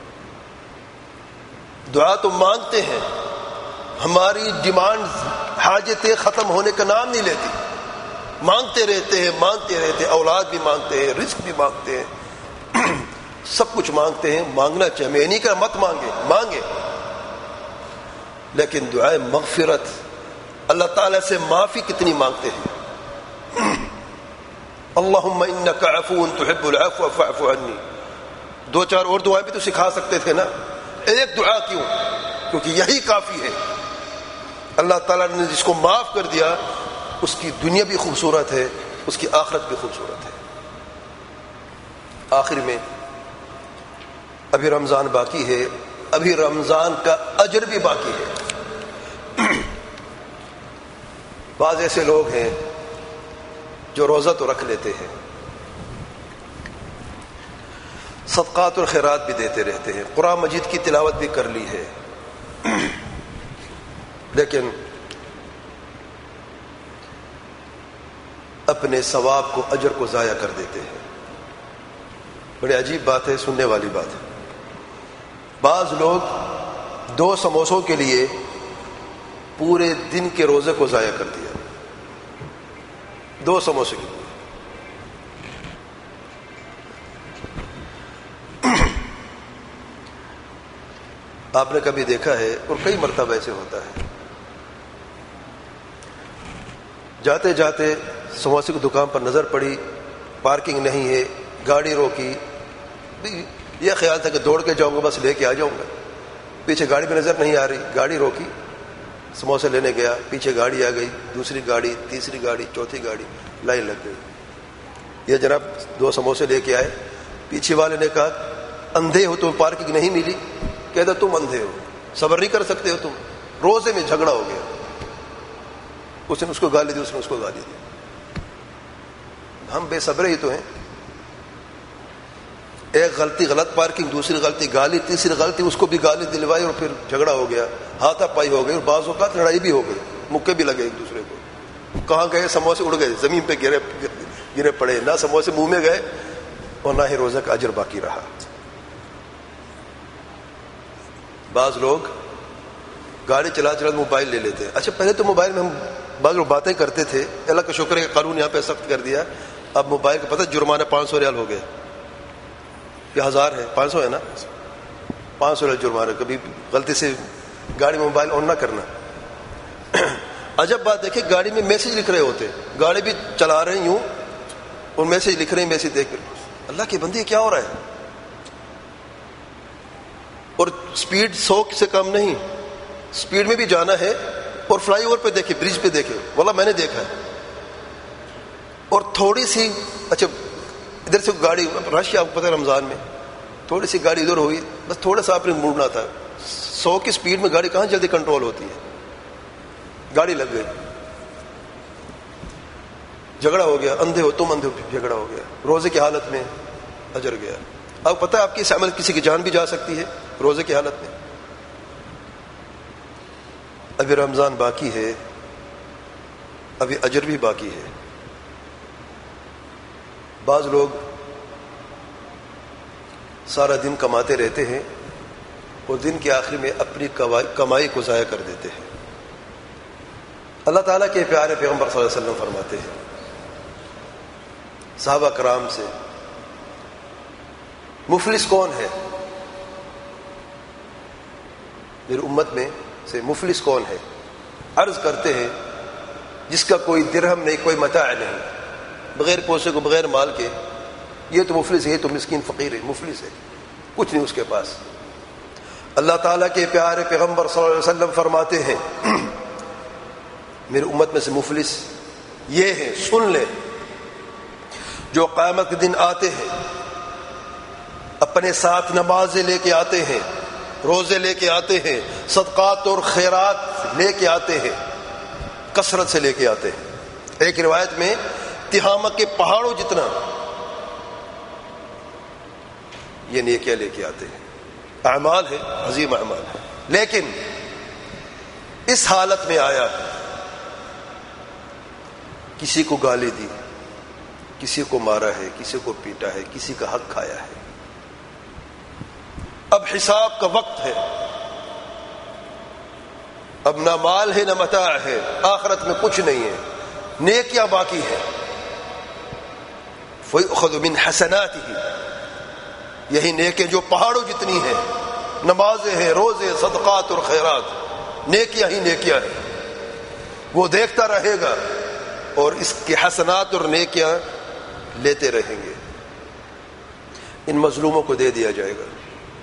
دعا تو مانگتے ہیں, ہماری ڈیمانڈ حاجتیں ختم ہونے کا نام نہیں لیتی, مانگتے رہتے ہیں مانگتے رہتے ہیں, اولاد بھی مانگتے ہیں, رزق بھی مانگتے ہیں, سب کچھ مانگتے ہیں. مانگنا چاہیے, میں نہیں کہ مت مانگے, مانگے, لیکن دعائے مغفرت, اللہ تعالیٰ سے معافی کتنی مانگتے ہیں. اللہم انک عفو تحب العفو فاعف عنی. دو چار اور دعائیں بھی تو سکھا سکتے تھے نا, ایک دعا کیوں؟ کیونکہ یہی کافی ہے. اللہ تعالیٰ نے جس کو معاف کر دیا اس کی دنیا بھی خوبصورت ہے, اس کی آخرت بھی خوبصورت ہے. آخر میں ابھی رمضان باقی ہے, ابھی رمضان کا اجر بھی باقی ہے. بعض ایسے لوگ ہیں جو روزہ تو رکھ لیتے ہیں, صدقات اور خیرات بھی دیتے رہتے ہیں, قرآن مجید کی تلاوت بھی کر لی ہے, لیکن اپنے ثواب کو, اجر کو ضائع کر دیتے ہیں. بڑی عجیب بات ہے, سننے والی بات ہے. بعض لوگ دو سموسوں کے لیے پورے دن کے روزے کو ضائع کر دیا, دو سموسے کے لیے. آپ نے کبھی دیکھا ہے, اور کئی مرتبہ ایسے ہوتا ہے, جاتے جاتے سموسے کی دکان پر نظر پڑی, پارکنگ نہیں ہے, گاڑی روکی, یہ خیال تھا کہ دوڑ کے جاؤں گا بس لے کے آ جاؤں گا, پیچھے گاڑی پہ نظر نہیں آ رہی, گاڑی روکی, سموسے لینے گیا, پیچھے گاڑی آ گئی, دوسری گاڑی, تیسری گاڑی, چوتھی گاڑی, لائن لگ گئی. یہ جناب دو سموسے لے کے آئے, پیچھے والے نے کہا اندھے ہو, تم پارکنگ نہیں ملی. کہتا تم اندھے ہو, صبر نہیں کر سکتے ہو تم, روزے میں جھگڑا ہو گیا. اس نے اس کو گالی دی, اس نے اس کو گالی دی. ہم بے صبر ہی تو ہیں. ایک غلطی غلط پارکنگ, دوسری غلطی گالی, تیسری غلطی اس کو بھی گالی دلوائی, اور پھر جھگڑا ہو گیا, ہاتھا پائی ہو گئی, اور بعض اوقات لڑائی بھی ہو گئی, مکے بھی لگے ایک دوسرے کو. کہاں گئے, سموسے اڑ گئے, زمین پہ گرے گرے پڑے, نہ سموسے منہ میں گئے اور نہ ہی روزہ کا اجر باقی رہا. بعض لوگ گاڑی چلا چلا موبائل لے لیتے ہیں. اچھا پہلے تو موبائل میں ہم بعض لوگ باتیں کرتے تھے, اللہ کا شکر ہے کہ قانون یہاں پہ سخت کر دیا. اب موبائل کا پتہ جرمانہ پانچ سو ریال ہو گیا, یہ ہزار ہے, پانچ سو ہے نا, پانچ سو ریال جرمانہ. کبھی غلطی سے گاڑی میں موبائل آن نہ کرنا. عجب بات دیکھیں, گاڑی میں میسج لکھ رہے ہوتے, گاڑی بھی چلا رہے ہیں یوں اور میسج لکھ رہے ہیں, میسج دیکھ کر اللہ کے بندے کیا ہو رہا ہے؟ اور سپیڈ سو سے کم نہیں، سپیڈ میں بھی جانا ہے. اور فلائی اوور پہ دیکھے، برج پہ دیکھے، واللہ میں نے دیکھا ہے. اور تھوڑی سی اچھا ادھر سے گاڑی رش، آپ کو پتہ ہے رمضان میں تھوڑی سی گاڑی ادھر ہوئی، بس تھوڑا سا آپ نے موڑنا تھا. سو کی سپیڈ میں گاڑی کہاں جلدی کنٹرول ہوتی ہے؟ گاڑی لگ گئی، جھگڑا ہو گیا. اندھے ہو تم، اندھے ہو جھگڑا ہو گیا. روزے کی حالت میں اجر گیا. آپ پتہ ہے آپ کی اس عمل کسی کی جان بھی جا سکتی ہے روزے کی حالت میں. ابھی رمضان باقی ہے، ابھی اجر بھی باقی ہے. بعض لوگ سارا دن کماتے رہتے ہیں اور دن کے آخر میں اپنی کمائی کو ضائع کر دیتے ہیں. اللہ تعالیٰ کے پیارے پیغمبر صلی اللہ علیہ وسلم فرماتے ہیں صحابہ کرام سے، مفلس کون ہے؟ میری امت میں سے مفلس کون ہے؟ عرض کرتے ہیں جس کا کوئی درہم نہیں، کوئی متاع نہیں، بغیر پیسے کو، بغیر مال کے. یہ تو مفلس ہے، تو مسکین فقیر ہے، مفلس ہے، کچھ نہیں اس کے پاس. اللہ تعالیٰ کے پیارے پیغمبر صلی اللہ علیہ وسلم فرماتے ہیں میری امت میں سے مفلس یہ ہے، سن لے، جو قیامت کے دن آتے ہیں، اپنے ساتھ نمازیں لے کے آتے ہیں، روزے لے کے آتے ہیں، صدقات اور خیرات لے کے آتے ہیں، کثرت سے لے کے آتے ہیں. ایک روایت میں تہامہ کے پہاڑوں جتنا یہ نیکیاں لے کے آتے ہیں. اعمال ہے، عظیم اعمال ہے. لیکن اس حالت میں آیا، کسی کو گالی دی، کسی کو مارا ہے، کسی کو پیٹا ہے، کسی کا حق کھایا ہے. اب حساب کا وقت ہے، اب نہ مال ہے نہ متاع ہے، آخرت میں کچھ نہیں ہے، نیکیاں باقی ہے. فَيُؤْخَذُ مِنْ حَسَنَاتِهِ، یہی نیکیاں جو پہاڑوں جتنی ہیں، نمازیں ہیں، روزے، صدقات اور خیرات، نیکیاں ہی نیکیاں ہیں. وہ دیکھتا رہے گا اور اس کی حسنات اور نیکیاں لیتے رہیں گے. ان مظلوموں کو دے دیا جائے گا،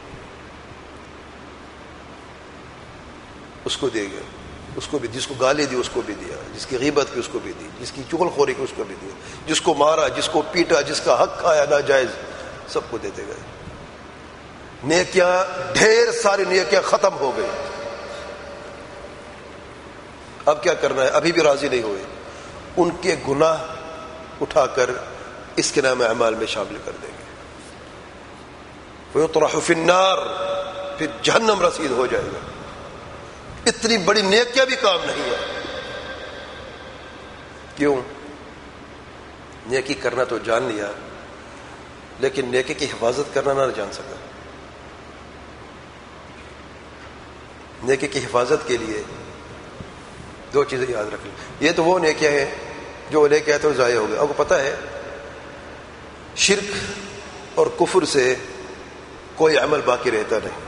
اس کو دے گا، اس کو بھی، جس کو گالی دی اس کو بھی دیا، جس کی غیبت کی اس کو بھی دی، جس کی چغل خوری کی اس کو بھی دیا، جس کو مارا، جس کو پیٹا، جس کا حق کھایا ناجائز، سب کو دیتے گئے. نیکیاں، ڈھیر ساری نیکیاں ختم ہو گئی. اب کیا کرنا ہے؟ ابھی بھی راضی نہیں ہوئے، ان کے گناہ اٹھا کر اس کے نام اعمال میں شامل کر دیں گے. وَيُطْرَحُ فِي النَّارِ، پھر جہنم رسید ہو جائے گا. اتنی بڑی نیکیاں بھی کام نہیں ہے. کیوں؟ نیکی کرنا تو جان لیا، لیکن نیکی کی حفاظت کرنا نہ جان سکا. نیکی کی حفاظت کے لیے دو چیزیں یاد رکھ لیں. یہ تو وہ نیکیاں ہیں جو لے کے آئے تو ضائع ہو گئے. آپ کو پتہ ہے شرک اور کفر سے کوئی عمل باقی رہتا نہیں.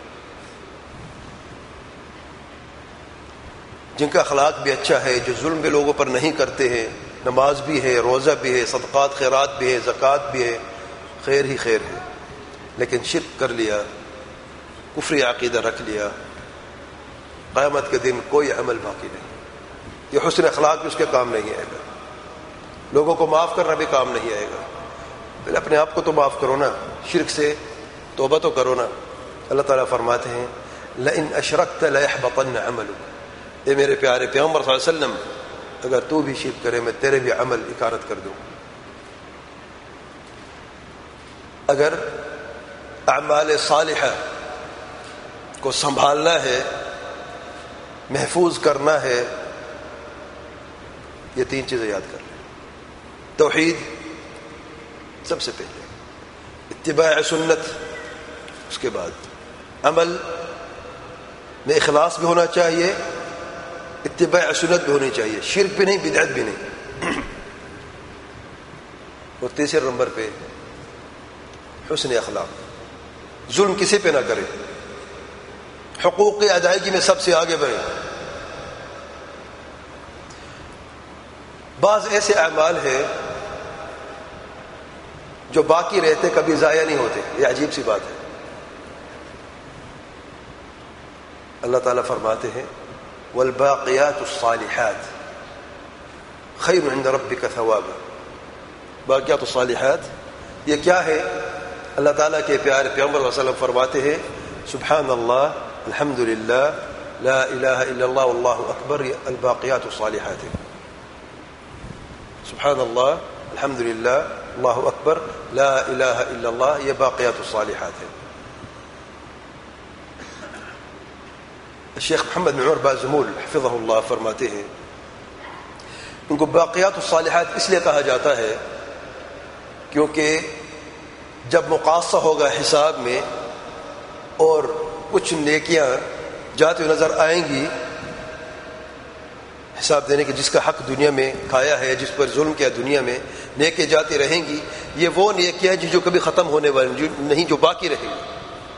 جن کا اخلاق بھی اچھا ہے، جو ظلم بھی لوگوں پر نہیں کرتے ہیں، نماز بھی ہے، روزہ بھی ہے، صدقات خیرات بھی ہے، زکوٰۃ بھی ہے، خیر ہی خیر ہے، لیکن شرک کر لیا، کفری عقیدہ رکھ لیا، قیامت کے دن کوئی عمل باقی نہیں. یہ حسن اخلاق بھی اس کے کام نہیں آئے گا، لوگوں کو معاف کرنا بھی کام نہیں آئے گا. پہلے اپنے آپ کو تو معاف کرو نا، شرک سے توبہ تو کرو نا. اللہ تعالیٰ فرماتے ہیں لَإِنْ أَشْرَكْتَ لَيَحْبَطَنَّ عَمَلُكَ، اے میرے پیارے پیغمبر صلی اللہ علیہ وسلم، اگر تو بھی شرک کرے میں تیرے بھی عمل اکارت کر دوں. اگر اعمال صالحہ کو سنبھالنا ہے، محفوظ کرنا ہے، یہ تین چیزیں یاد کر لیں. توحید سب سے پہلے، اتباع سنت، اس کے بعد عمل میں اخلاص بھی ہونا چاہیے، اتباع سنت بھی ہونی چاہیے، شرک بھی نہیں، بدعت بھی نہیں. اور تیسرے نمبر پہ حسن اخلاق، ظلم کسی پہ نہ کرے، حقوق کی ادائیگی میں سب سے آگے بڑھے. بعض ایسے اعمال ہیں جو باقی رہتے کبھی ضائع نہیں ہوتے. یہ عجیب سی بات ہے. اللہ تعالیٰ فرماتے ہیں والباقیات الصالحات خیر عند ربک ثوابا. باقیات الصالحات یہ کیا ہے؟ اللہ تعالیٰ کے پیارے پیغمبر صلی اللہ علیہ وسلم فرماتے ہیں سبحان اللہ الحمد للہ لا الہ الا اللہ واللہ اکبر. یہ الباقیات الصالحات ہے. سبحان اللہ الحمد للہ اللہ اکبر لا الہ الا اللہ، یہ باقیات الصالحات ہے. شیخ محمد بن عمر بازمول حفظہ اللہ فرماتے ہیں ان کو باقیات الصالحات اس لیے کہا جاتا ہے کیونکہ جب مقاصہ ہوگا حساب میں اور کچھ نیکیاں جاتی ہوئی نظر آئیں گی حساب دینے کے، جس کا حق دنیا میں کھایا ہے، جس پر ظلم کیا دنیا میں، نیکیاں جاتی رہیں گی. یہ وہ نیکیاں ہیں جو کبھی ختم ہونے والی نہیں، جو باقی رہیں گی.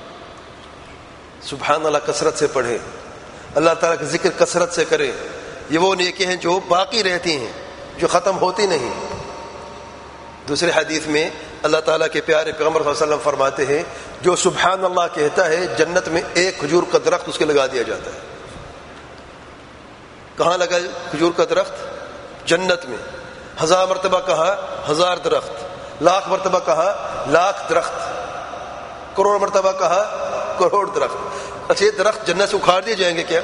سبحان اللہ کثرت سے پڑھیں، اللہ تعالیٰ کا ذکر کثرت سے کریں. یہ وہ نیکیاں ہیں جو باقی رہتی ہیں، جو ختم ہوتی نہیں. دوسرے حدیث میں اللہ تعالیٰ کے پیارے پیغمبر صلی اللہ علیہ وسلم فرماتے ہیں جو سبحان اللہ کہتا ہے جنت میں ایک کھجور کا درخت اس کے لگا دیا جاتا ہے. کہاں لگا کھجور کا درخت؟ جنت میں. ہزار مرتبہ کہا ہزار درخت، لاکھ مرتبہ کہا لاکھ درخت، کروڑ مرتبہ کہا کروڑ درخت. اچھا یہ درخت جنت سے اکھاڑ دیے جائیں گے کیا؟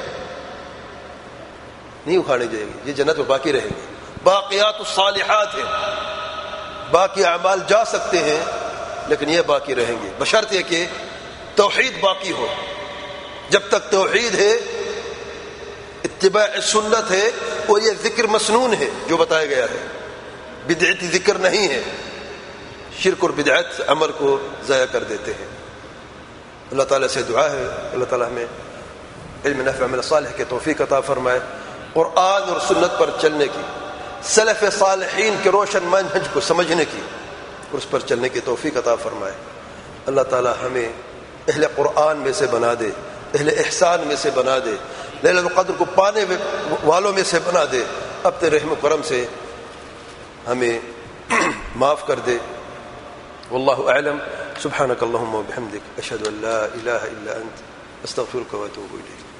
نہیں اکھاڑے جائیں گے، یہ جنت میں باقی رہیں گے. باقیات الصالحات ہیں. باقی اعمال جا سکتے ہیں لیکن یہ باقی رہیں گے بشرط یہ کہ توحید باقی ہو. جب تک توحید ہے، اتباع سنت ہے، اور یہ ذکر مسنون ہے جو بتایا گیا ہے، بدعتی ذکر نہیں ہے. شرک اور بدعت عمل کو ضائع کر دیتے ہیں. اللہ تعالیٰ سے دعا ہے اللہ تعالیٰ ہمیں علم نافع عمل صالح کے توفیق عطا فرمائے، قرآن اور سنت پر چلنے کی، سلف صالحین کے روشن منہج کو سمجھنے کی اور اس پر چلنے کی توفیق عطا فرمائے. اللہ تعالیٰ ہمیں اہل قرآن میں سے بنا دے، اہل احسان میں سے بنا دے، لیلۃ القدر کو پانے والوں میں سے بنا دے. اپنے رحم و کرم سے ہمیں معاف کر دے. واللہ اعلم. سبحانک اللہم و بحمدک اشہد ان لا الہ الا انت استغفرک و اتوب الیک.